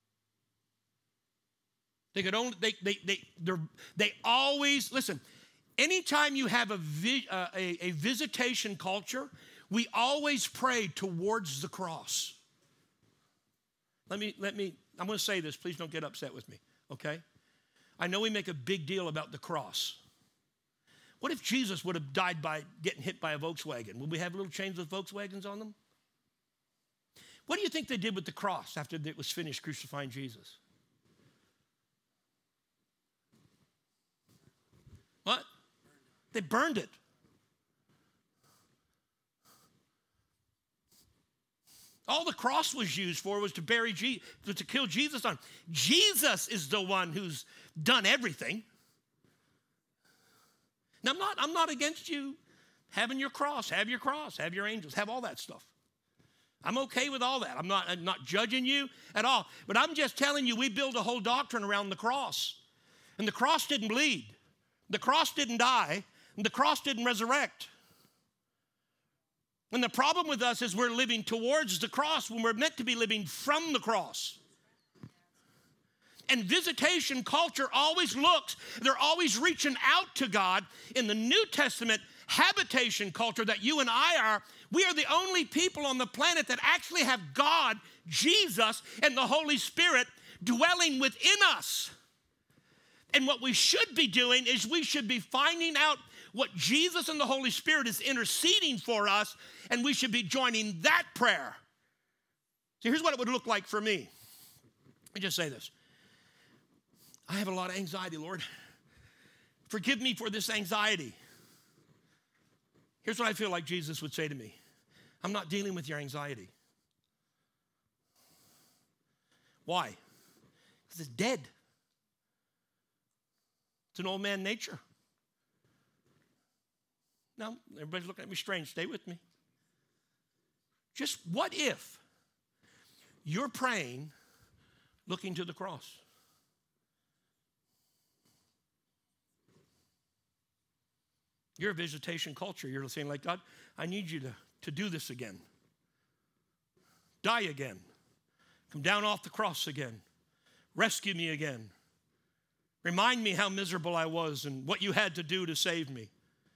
They could only, they, they, they, they always, listen, anytime you have a, vi, uh, a, a visitation culture, we always pray towards the cross. Let me, let me, I'm going to say this. Please don't get upset with me, okay? I know we make a big deal about the cross. What if Jesus would have died by getting hit by a Volkswagen? Would we have little chains with Volkswagens on them? What do you think they did with the cross after it was finished crucifying Jesus? What? They burned it. All the cross was used for was to bury Jesus, to kill Jesus on. Jesus is the one who's done everything. Now, I'm not, I'm not against you having your cross, have your cross, have your angels, have all that stuff. I'm okay with all that. I'm not, I'm not judging you at all. But I'm just telling you, we build a whole doctrine around the cross. And the cross didn't bleed. The cross didn't die. And the cross didn't resurrect. And the problem with us is we're living towards the cross when we're meant to be living from the cross. And visitation culture always looks, they're always reaching out to God. In the New Testament habitation culture that you and I are, we are the only people on the planet that actually have God, Jesus, and the Holy Spirit dwelling within us. And what we should be doing is we should be finding out what Jesus and the Holy Spirit is interceding for us, and we should be joining that prayer. So here's what it would look like for me. Let me just say this. I have a lot of anxiety, Lord. Forgive me for this anxiety. Here's what I feel like Jesus would say to me. I'm not dealing with your anxiety. Why? Because it's dead. It's an old man nature. Now, everybody's looking at me strange. Stay with me. Just what if you're praying looking to the cross? You're a visitation culture. You're saying like, God, I need you to, to do this again. Die again. Come down off the cross again. Rescue me again. Remind me how miserable I was and what you had to do to save me.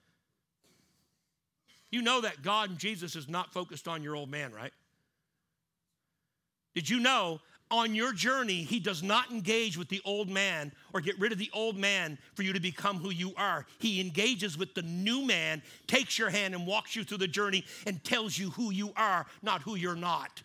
You know that God and Jesus is not focused on your old man, right? Did you know on your journey, he does not engage with the old man or get rid of the old man for you to become who you are. He engages with the new man, takes your hand and walks you through the journey and tells you who you are, not who you're not.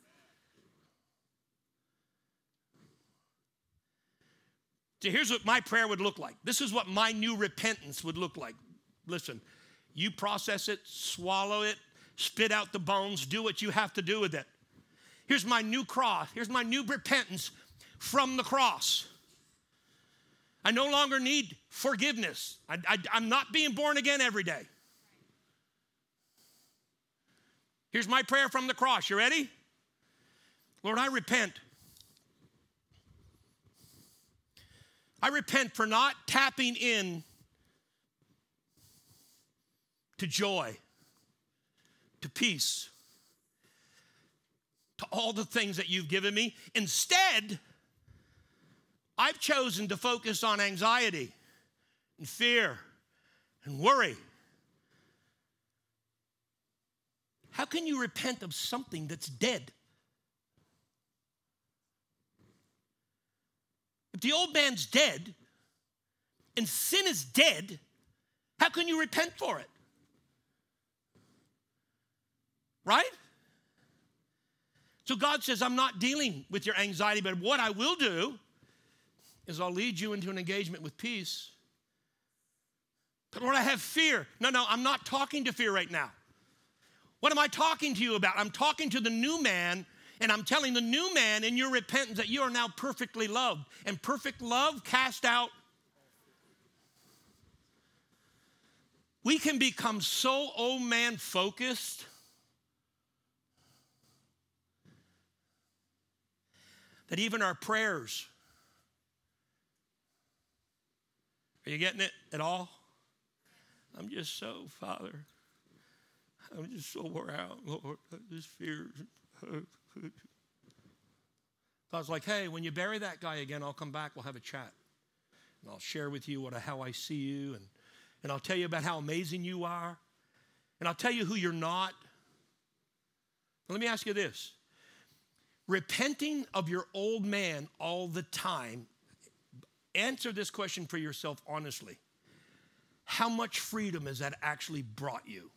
So here's what my prayer would look like. This is what my new repentance would look like. Listen, you process it, swallow it, spit out the bones, do what you have to do with it. Here's my new cross. Here's my new repentance from the cross. I no longer need forgiveness. I, I, I'm not being born again every day. Here's my prayer from the cross. You ready? Lord, I repent. I repent for not tapping in to joy, to peace, to all the things that you've given me. Instead, I've chosen to focus on anxiety and fear and worry. How can you repent of something that's dead? If the old man's dead and sin is dead, how can you repent for it? Right? So God says, I'm not dealing with your anxiety, but what I will do is I'll lead you into an engagement with peace. But Lord, I have fear. No, no, I'm not talking to fear right now. What am I talking to you about? I'm talking to the new man, and I'm telling the new man in your repentance that you are now perfectly loved. And perfect love cast out. We can become so old man focused that even our prayers, are you getting it at all? I'm just so, Father, I'm just so wore out, Lord. I just fear. God's like, hey, when you bury that guy again, I'll come back, we'll have a chat. And I'll share with you what, how I see you, and, and I'll tell you about how amazing you are, and I'll tell you who you're not. Let me ask you this. Repenting of your old man all the time, answer this question for yourself honestly. How much freedom has that actually brought you?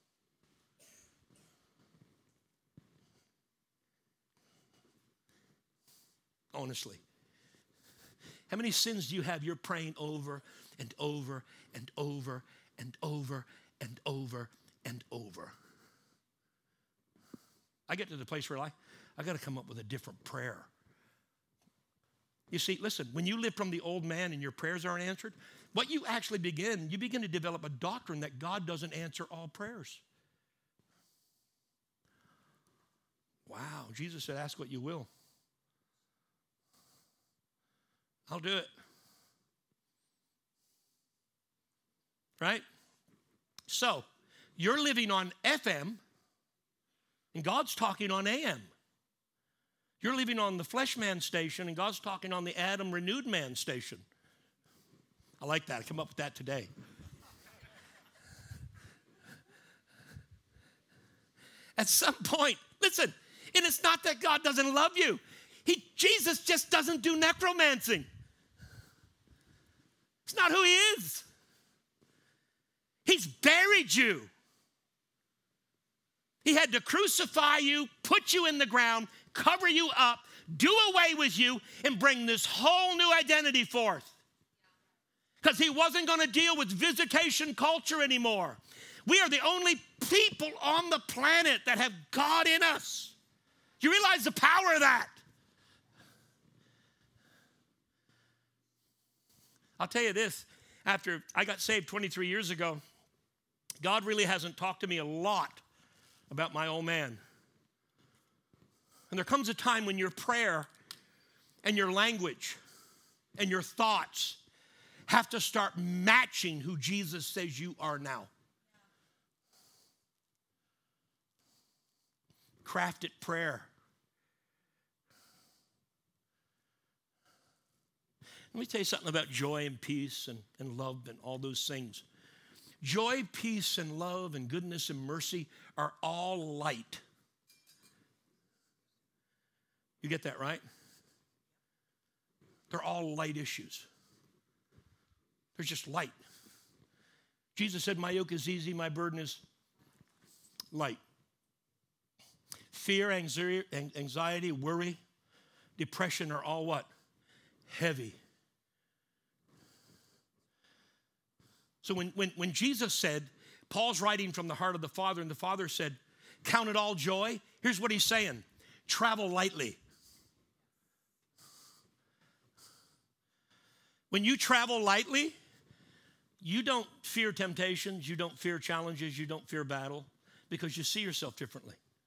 Honestly. How many sins do you have you're praying over and over and over and over and over and over? I get to the place where I, I got to come up with a different prayer. You see, listen, when you live from the old man and your prayers aren't answered, what you actually begin, you begin to develop a doctrine that God doesn't answer all prayers. Wow, Jesus said, ask what you will. I'll do it. Right? So, you're living on F M, and God's talking on A M. You're living on the flesh man station, and God's talking on the Adam renewed man station. I like that. I came up with that today. At some point, listen, and it's not that God doesn't love you. He, Jesus just doesn't do necromancy. It's not who he is. He's buried you. He had to crucify you, put you in the ground, cover you up, do away with you, and bring this whole new identity forth. Because he wasn't going to deal with visitation culture anymore. We are the only people on the planet that have God in us. Do you realize the power of that? I'll tell you this, after I got saved twenty-three years ago, God really hasn't talked to me a lot about my old man. And there comes a time when your prayer and your language and your thoughts have to start matching who Jesus says you are now. Crafted prayer. Let me tell you something about joy and peace and, and love and all those things. Joy, peace, and love and goodness and mercy are all light. You get that, right? They're all light issues. They're just light. Jesus said, my yoke is easy, my burden is light. Fear, anxiety, worry, depression are all what? Heavy. So when, when, when Jesus said, Paul's writing from the heart of the Father, and the Father said, count it all joy, here's what he's saying. Travel lightly. When you travel lightly, you don't fear temptations, you don't fear challenges, you don't fear battle, because you see yourself differently.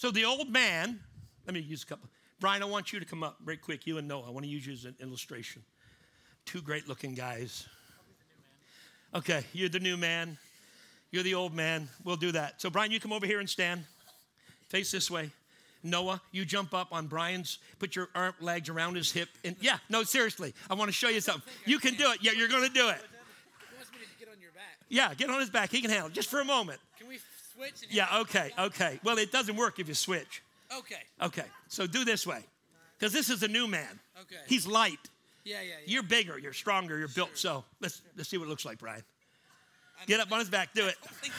So the old man, let me use a couple. Brian, I want you to come up very quick. You and Noah. I want to use you as an illustration. Two great looking guys. Okay, you're the new man. You're the old man. We'll do that. So Brian, you come over here and stand. Face this way. Noah, you jump up on Brian's, put your arm, legs around his hip. And yeah, no, seriously. I want to show you something. You can do it. Yeah, you're going to do it. He wants me to get on your back. Yeah, get on his back. He can handle it. Just for a moment. Can we switch? And yeah, okay, okay. Well, it doesn't work if you switch. Okay. Okay, so do this way. Because this is a new man. Okay. He's light. Yeah, yeah, yeah. You're bigger. You're stronger. You're built. Sure. So let's let's see what it looks like, Brian. Get up on his back. Do it.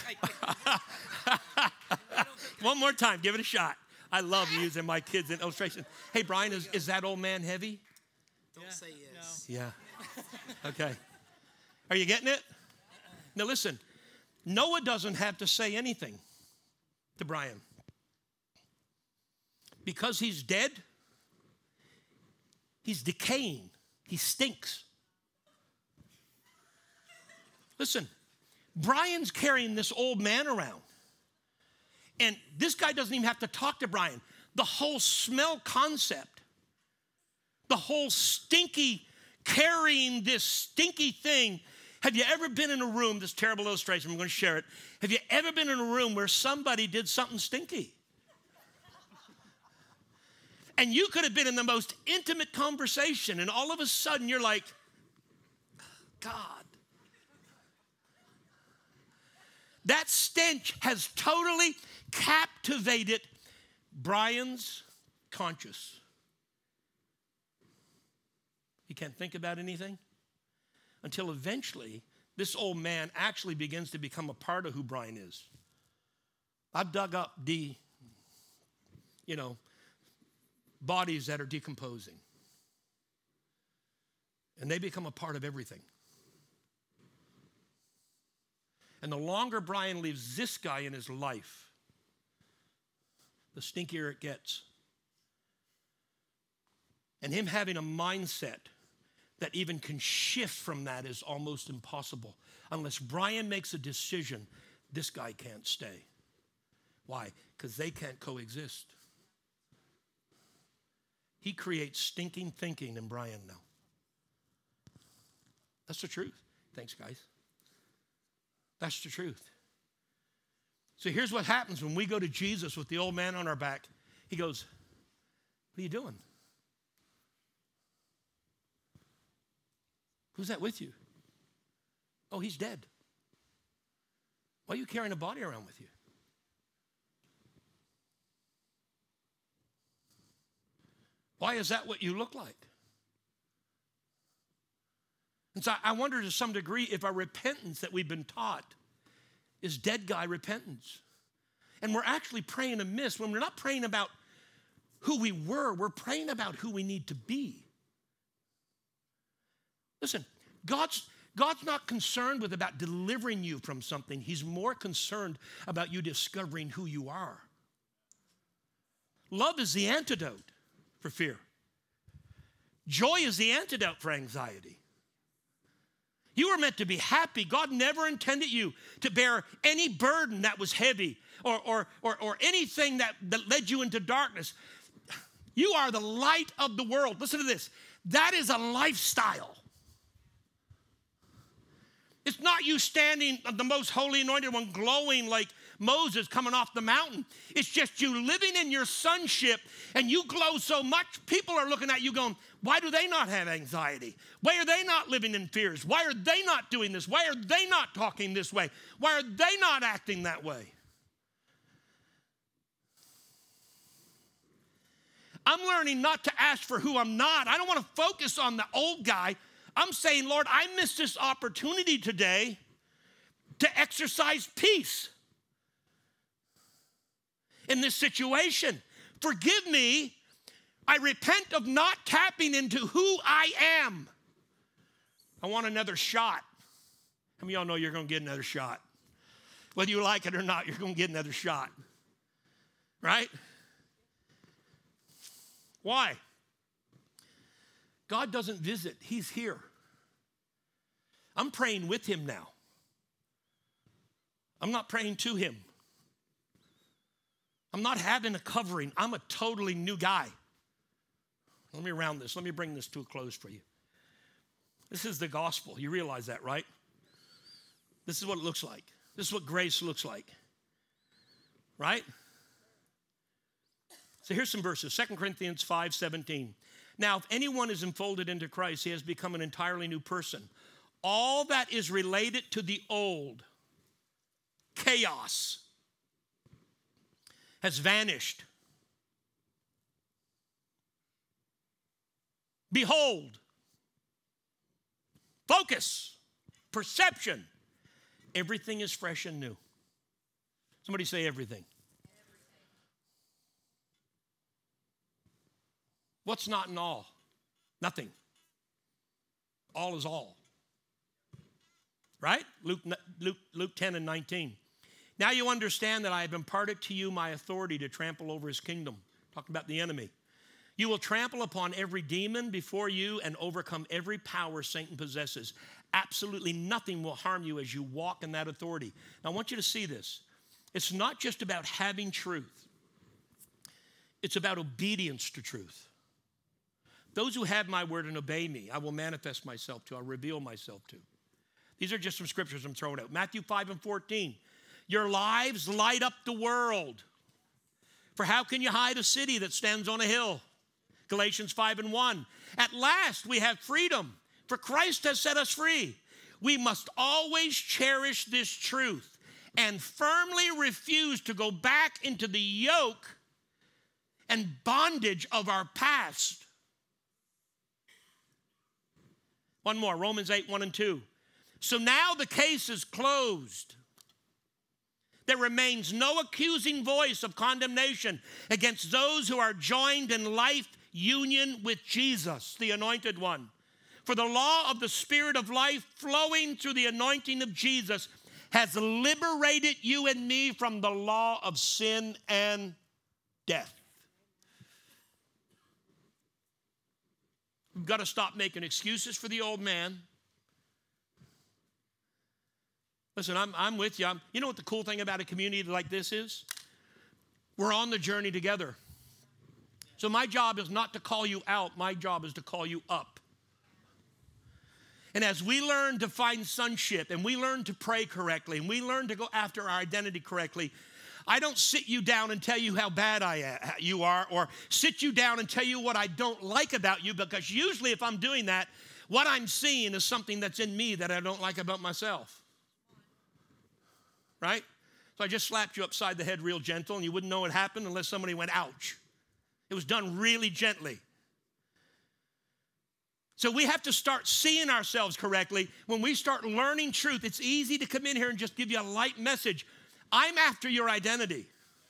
One more time. Give it a shot. I love using my kids in illustration. Hey, Brian, is, is that old man heavy? Don't yeah. say yes. No. Yeah. Okay. Are you getting it? Now listen. Noah doesn't have to say anything to Brian. Because he's dead, he's decaying. He stinks. Listen, Brian's carrying this old man around. And this guy doesn't even have to talk to Brian. The whole smell concept, the whole stinky, carrying this stinky thing. Have you ever been in a room, this terrible illustration, I'm going to share it. Have you ever been in a room where somebody did something stinky? And you could have been in the most intimate conversation, and all of a sudden you're like, God. That stench has totally captivated Brian's conscience. He can't think about anything until eventually this old man actually begins to become a part of who Brian is. I've dug up the, you know, bodies that are decomposing. And they become a part of everything. And the longer Brian leaves this guy in his life, the stinkier it gets. And him having a mindset that even can shift from that is almost impossible. Unless Brian makes a decision, this guy can't stay. Why? Because they can't coexist. He creates stinking thinking in Brian now. That's the truth. Thanks, guys. That's the truth. So here's what happens when we go to Jesus with the old man on our back. He goes, what are you doing? Who's that with you? Oh, he's dead. Why are you carrying a body around with you? Why is that what you look like? And so I wonder to some degree if our repentance that we've been taught is dead guy repentance. And we're actually praying amiss. When we're not praying about who we were, we're praying about who we need to be. Listen, God's, God's not concerned with about delivering you from something. He's more concerned about you discovering who you are. Love is the antidote for fear. Joy is the antidote for anxiety. You were meant to be happy. God never intended you to bear any burden that was heavy or, or, or, or anything that, that led you into darkness. You are the light of the world. Listen to this. That is a lifestyle. It's not you standing the most holy anointed one glowing like Moses coming off the mountain. It's just you living in your sonship and you glow so much, people are looking at you going, why do they not have anxiety? Why are they not living in fears? Why are they not doing this? Why are they not talking this way? Why are they not acting that way? I'm learning not to ask for who I'm not. I don't want to focus on the old guy. I'm saying, Lord, I missed this opportunity today to exercise peace in this situation. Forgive me. I repent of not tapping into who I am. I want another shot. How many of y'all know you're going to get another shot? Whether you like it or not, you're going to get another shot. Right? Why? God doesn't visit. He's here. I'm praying with him now. I'm not praying to him. I'm not having a covering. I'm a totally new guy. Let me round this. Let me bring this to a close for you. This is the gospel. You realize that, right? This is what it looks like. This is what grace looks like. Right? So here's some verses. Second Corinthians five seventeen. Now, if anyone is enfolded into Christ, he has become an entirely new person. All that is related to the old, chaos, has vanished. Behold, focus, perception, everything is fresh and new. Somebody say everything. What's not in all? Nothing. All is all. Right? Luke, Luke, Luke ten and nineteen. Now you understand that I have imparted to you my authority to trample over his kingdom. Talking about the enemy. You will trample upon every demon before you and overcome every power Satan possesses. Absolutely nothing will harm you as you walk in that authority. Now I want you to see this. It's not just about having truth. It's about obedience to truth. Those who have my word and obey me, I will manifest myself to, I'll reveal myself to. These are just some scriptures I'm throwing out. Matthew five and fourteen. Your lives light up the world. For how can you hide a city that stands on a hill? Galatians five and one. At last we have freedom, for Christ has set us free. We must always cherish this truth and firmly refuse to go back into the yoke and bondage of our past. One more, Romans eight, one and two. So now the case is closed. There remains no accusing voice of condemnation against those who are joined in life union with Jesus, the Anointed One. For the law of the Spirit of life flowing through the anointing of Jesus has liberated you and me from the law of sin and death. We've got to stop making excuses for the old man. Listen, I'm, I'm with you. I'm, you know what the cool thing about a community like this is? We're on the journey together. So my job is not to call you out. My job is to call you up. And as we learn to find sonship and we learn to pray correctly and we learn to go after our identity correctly, I don't sit you down and tell you how bad I am, you are, or sit you down and tell you what I don't like about you, because usually if I'm doing that, what I'm seeing is something that's in me that I don't like about myself. Right? So I just slapped you upside the head real gentle, and you wouldn't know it happened unless somebody went, ouch. It was done really gently. So we have to start seeing ourselves correctly. When we start learning truth, it's easy to come in here and just give you a light message. I'm after your identity.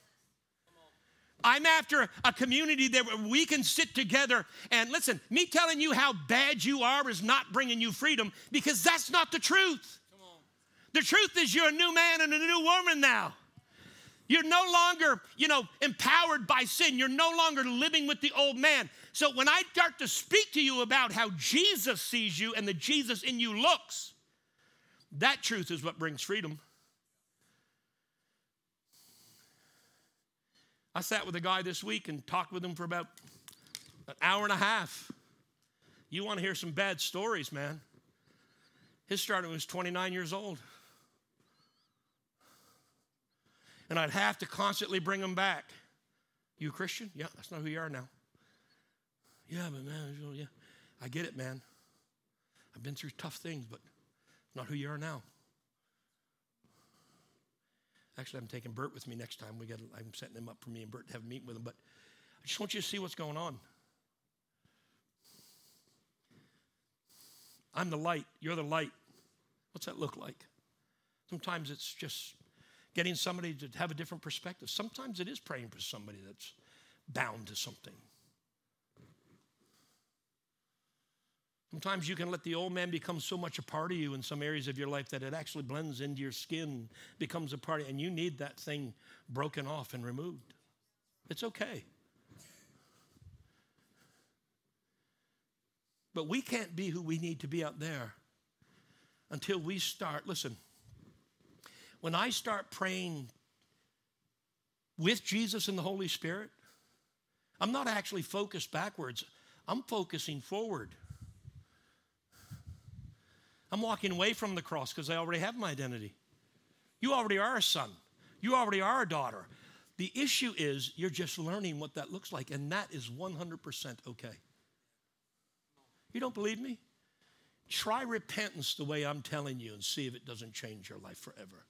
I'm after a community that we can sit together and listen, me telling you how bad you are is not bringing you freedom, because that's not the truth. The truth is you're a new man and a new woman now. You're no longer, you know, empowered by sin. You're no longer living with the old man. So when I start to speak to you about how Jesus sees you and the Jesus in you looks, that truth is what brings freedom. I sat with a guy this week and talked with him for about an hour and a half. You want to hear some bad stories, man. His started when he was twenty-nine years old. And I'd have to constantly bring him back. You a Christian? Yeah, that's not who you are now. Yeah, but man, yeah, I get it, man. I've been through tough things, but not who you are now. Actually, I'm taking Bert with me next time. We got. I'm setting him up for me and Bert to have a meeting with him. But I just want you to see what's going on. I'm the light. You're the light. What's that look like? Sometimes it's just getting somebody to have a different perspective. Sometimes it is praying for somebody that's bound to something. Sometimes you can let the old man become so much a part of you in some areas of your life that it actually blends into your skin, becomes a part of you, and you need that thing broken off and removed. It's okay. But we can't be who we need to be out there until we start, listen, when I start praying with Jesus and the Holy Spirit, I'm not actually focused backwards. I'm focusing forward. I'm walking away from the cross because I already have my identity. You already are a son. You already are a daughter. The issue is you're just learning what that looks like, and that is one hundred percent okay. You don't believe me? Try repentance the way I'm telling you and see if it doesn't change your life forever.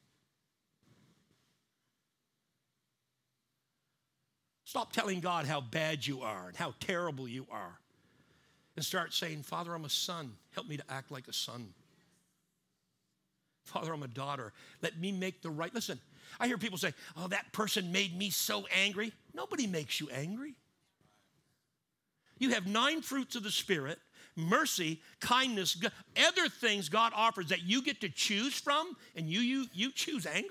Stop telling God how bad you are and how terrible you are. And start saying, Father, I'm a son. Help me to act like a son. Father, I'm a daughter. Let me make the right. Listen, I hear people say, oh, that person made me so angry. Nobody makes you angry. You have nine fruits of the Spirit, mercy, kindness, other things God offers that you get to choose from, and you, you, you choose anger?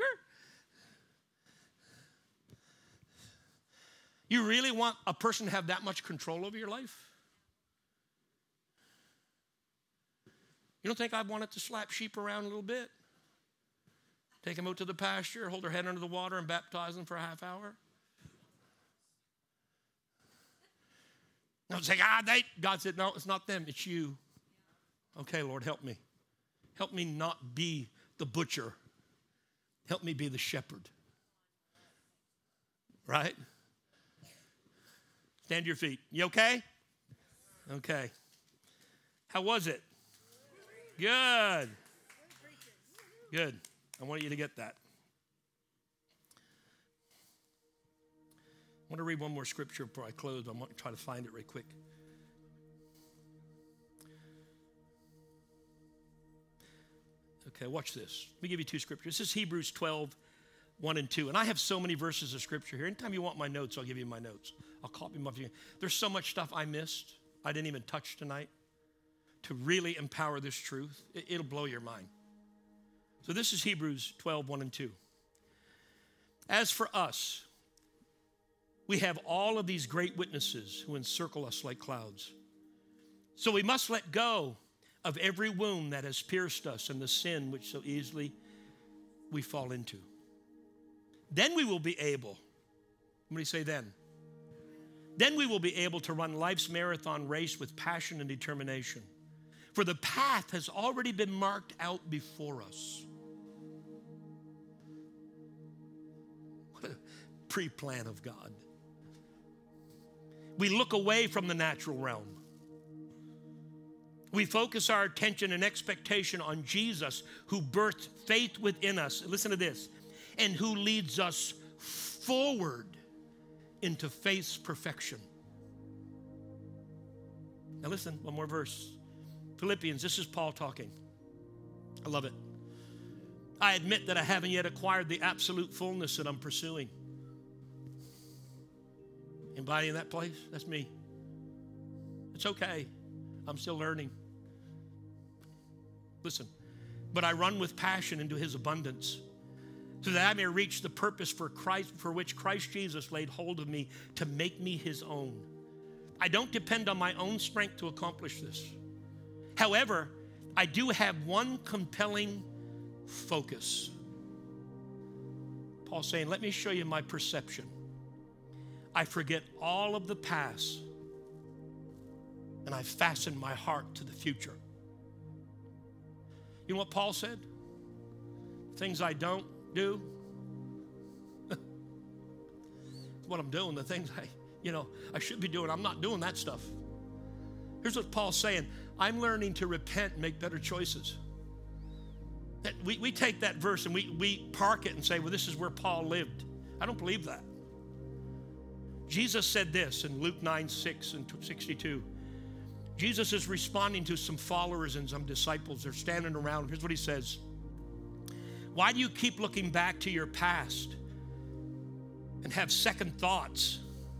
You really want a person to have that much control over your life? You don't think I wanted to slap sheep around a little bit? Take them out to the pasture, hold their head under the water, and baptize them for a half hour? Don't say, ah, they, God said, no, it's not them, it's you. Okay, Lord, help me. Help me not be the butcher. Help me be the shepherd. Right? Stand to your feet. You okay? Okay. How was it? Good. Good. I want you to get that. I want to read one more scripture before I close. I'm going to try to find it right quick. Okay, watch this. Let me give you two scriptures. This is Hebrews twelve, one and two. And I have so many verses of scripture here. Anytime you want my notes, I'll give you my notes. I'll copy them off you. There's so much stuff I missed, I didn't even touch tonight, to really empower this truth. It, it'll blow your mind. So this is Hebrews twelve, one and two. As for us, we have all of these great witnesses who encircle us like clouds. So we must let go of every wound that has pierced us and the sin which so easily we fall into. Then we will be able, somebody say then. Then we will be able to run life's marathon race with passion and determination. For the path has already been marked out before us. What a pre-plan of God. We look away from the natural realm. We focus our attention and expectation on Jesus, who birthed faith within us. Listen to this. And who leads us forward into faith's perfection. Now listen, one more verse. Philippians, this is Paul talking. I love it. I admit that I haven't yet acquired the absolute fullness that I'm pursuing. Anybody in that place? That's me. It's okay. I'm still learning. Listen, but I run with passion into his abundance, so that I may reach the purpose for Christ, for which Christ Jesus laid hold of me to make me his own. I don't depend on my own strength to accomplish this. However, I do have one compelling focus. Paul's saying, let me show you my perception. I forget all of the past, and I fasten my heart to the future. You know what Paul said? Things I don't do. What I'm doing, the things I, you know, I should be doing. I'm not doing that stuff. Here's what Paul's saying. I'm learning to repent and make better choices. That we, we take that verse and we, we park it and say, well, this is where Paul lived. I don't believe that. Jesus said this in Luke nine, six and sixty-two. Jesus is responding to some followers and some disciples. They're standing around. Here's what he says. Why do you keep looking back to your past and have second thoughts?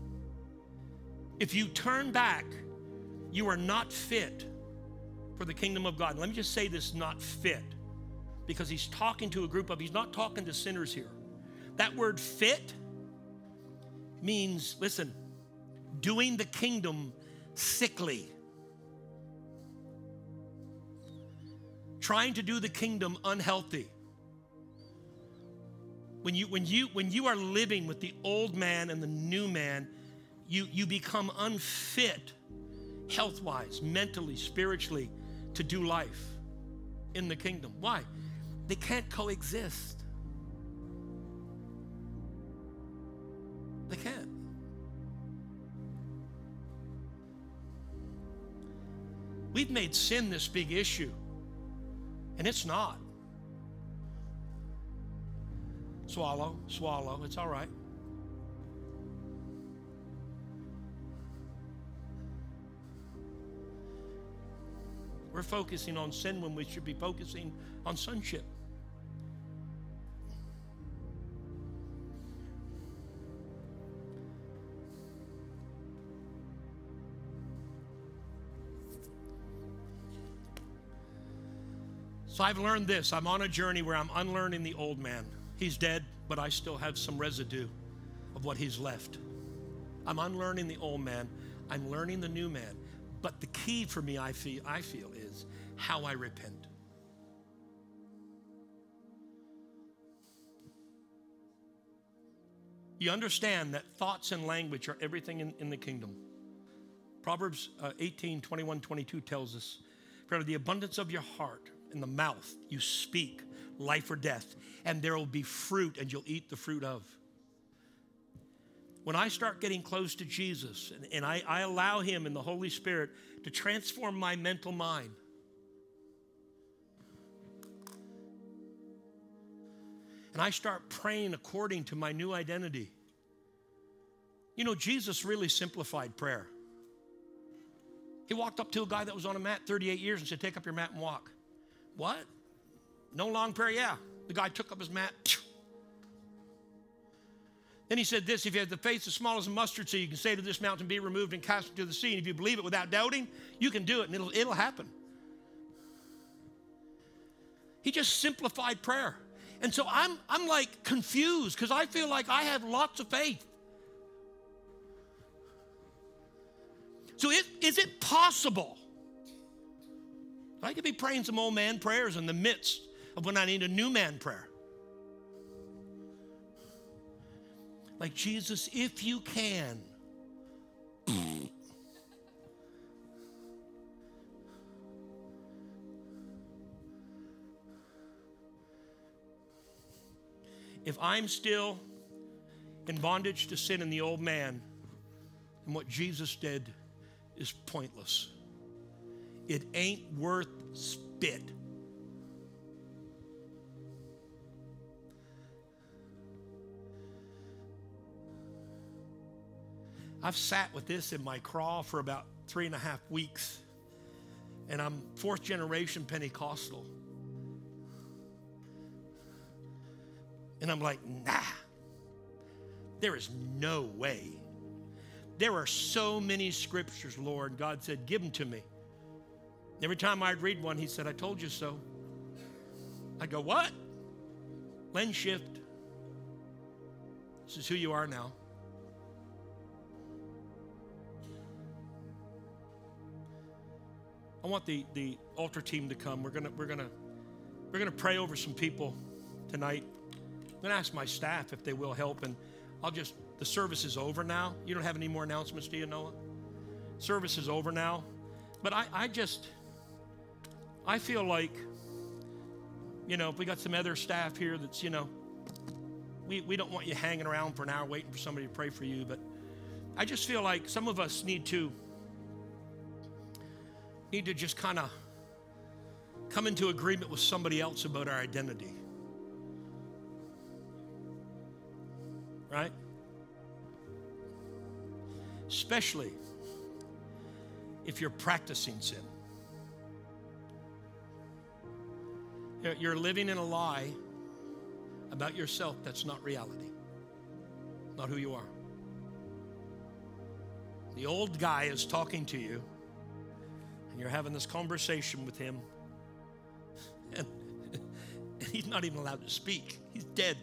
If you turn back, you are not fit for the kingdom of God. Let me just say this, not fit, because he's talking to a group of, he's not talking to sinners here. That word fit means, listen, doing the kingdom sickly. Trying to do the kingdom unhealthy. When you, when you, when you are living with the old man and the new man, you, you become unfit health-wise, mentally, spiritually, to do life in the kingdom. Why? They can't coexist. They can't. We've made sin this big issue, and it's not. Swallow, swallow, it's all right. We're focusing on sin when we should be focusing on sonship. So I've learned this. I'm on a journey where I'm unlearning the old man. He's dead, but I still have some residue of what he's left. I'm unlearning the old man. I'm learning the new man. But the key for me, I feel, I feel, is how I repent. You understand that thoughts and language are everything in, in the kingdom. Proverbs uh, eighteen, twenty-one, twenty-two tells us, for out of the abundance of your heart, in the mouth, you speak life or death, and there will be fruit, and you'll eat the fruit of. When I start getting close to Jesus and, and I, I allow him and the Holy Spirit to transform my mental mind, and I start praying according to my new identity. You know, Jesus really simplified prayer. He walked up to a guy that was on a mat thirty-eight years and said, take up your mat and walk. What? No long prayer? Yeah. The guy took up his mat. Then he said this, if you have the faith as small as a mustard seed, you can say to this mountain, be removed and cast into the sea. And if you believe it without doubting, you can do it and it'll, it'll happen. He just simplified prayer. And so I'm, I'm like confused because I feel like I have lots of faith. So it, is it possible I could be praying some old man prayers in the midst of when I need a new man prayer? Like, Jesus, if you can. If I'm still in bondage to sin and the old man, and what Jesus did is pointless. It ain't worth spit. I've sat with this in my craw for about three and a half weeks, and I'm fourth generation Pentecostal. And I'm like, nah, there is no way. There are so many scriptures, Lord. God said, give them to me. Every time I'd read one, he said, I told you so. I'd go, what? Lens shift. This is who you are now. I want the, the altar team to come. We're gonna, we're gonna, we're gonna pray over some people tonight. I'm gonna ask my staff if they will help, and I'll just, the service is over now. You don't have any more announcements, do you, Noah? Service is over now. But I, I just, I feel like, you know, if we got some other staff here that's, you know, we, we don't want you hanging around for an hour waiting for somebody to pray for you, but I just feel like some of us need to, need to just kind of come into agreement with somebody else about our identity. Right? Especially if you're practicing sin. You're living in a lie about yourself that's not reality, not who you are. The old guy is talking to you, and you're having this conversation with him, and, and he's not even allowed to speak. He's dead.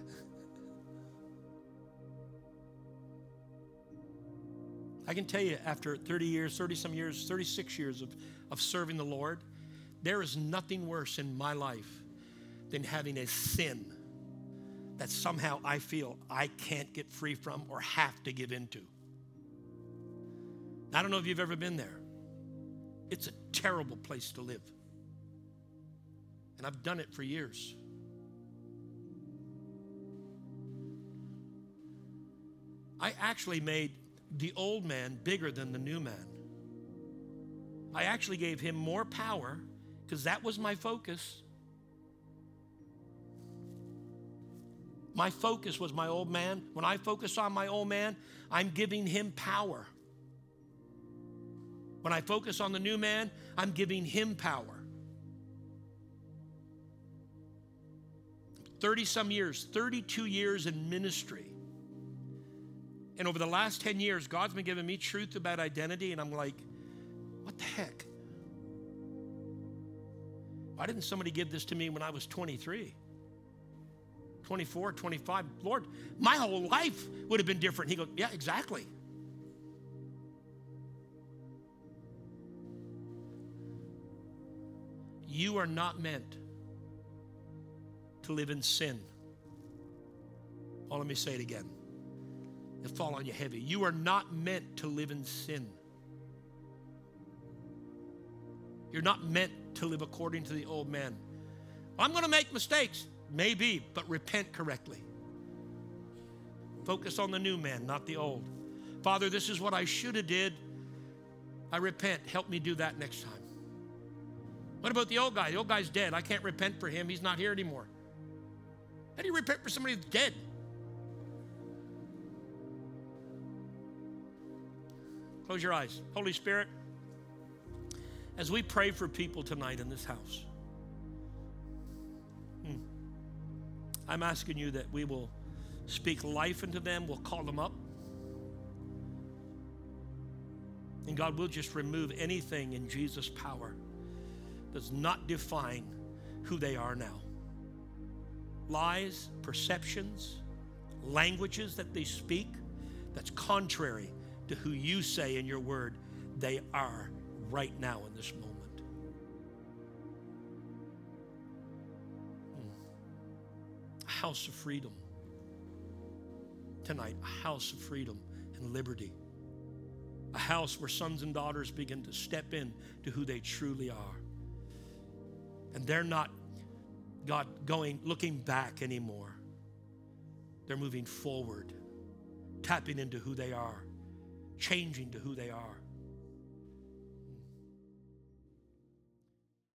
I can tell you, after thirty years, thirty some years, thirty-six years of, of serving the Lord, there is nothing worse in my life than having a sin that somehow I feel I can't get free from or have to give into. I don't know if you've ever been there. It's a terrible place to live. And I've done it for years. I actually made the old man bigger than the new man. I actually gave him more power because that was my focus. My focus was my old man. When I focus on my old man, I'm giving him power. When I focus on the new man, I'm giving him power. thirty some years, thirty-two years in ministry. And over the last ten years, God's been giving me truth about identity, and I'm like, what the heck? Why didn't somebody give this to me when I was twenty-three? twenty-four, twenty-five. Lord, my whole life would have been different. He goes, yeah, exactly. You are not meant to live in sin. Oh, let me say it again. It'll fall on you heavy. You are not meant to live in sin. You're not meant to live according to the old man. I'm going to make mistakes. Maybe, but repent correctly. Focus on the new man, not the old. Father, this is what I should have did. I repent. Help me do that next time. What about the old guy? The old guy's dead. I can't repent for him. He's not here anymore. How do you repent for somebody who's dead? Close your eyes. Holy Spirit, as we pray for people tonight in this house, hmm, I'm asking you that we will speak life into them. We'll call them up. And God will just remove anything in Jesus' power does not define who they are now. Lies, perceptions, languages that they speak that's contrary to who you say in your word they are right now in this moment. A house of freedom. Tonight, a house of freedom and liberty. A house where sons and daughters begin to step in to who they truly are. And they're not, God, going, looking back anymore. They're moving forward, tapping into who they are, changing to who they are.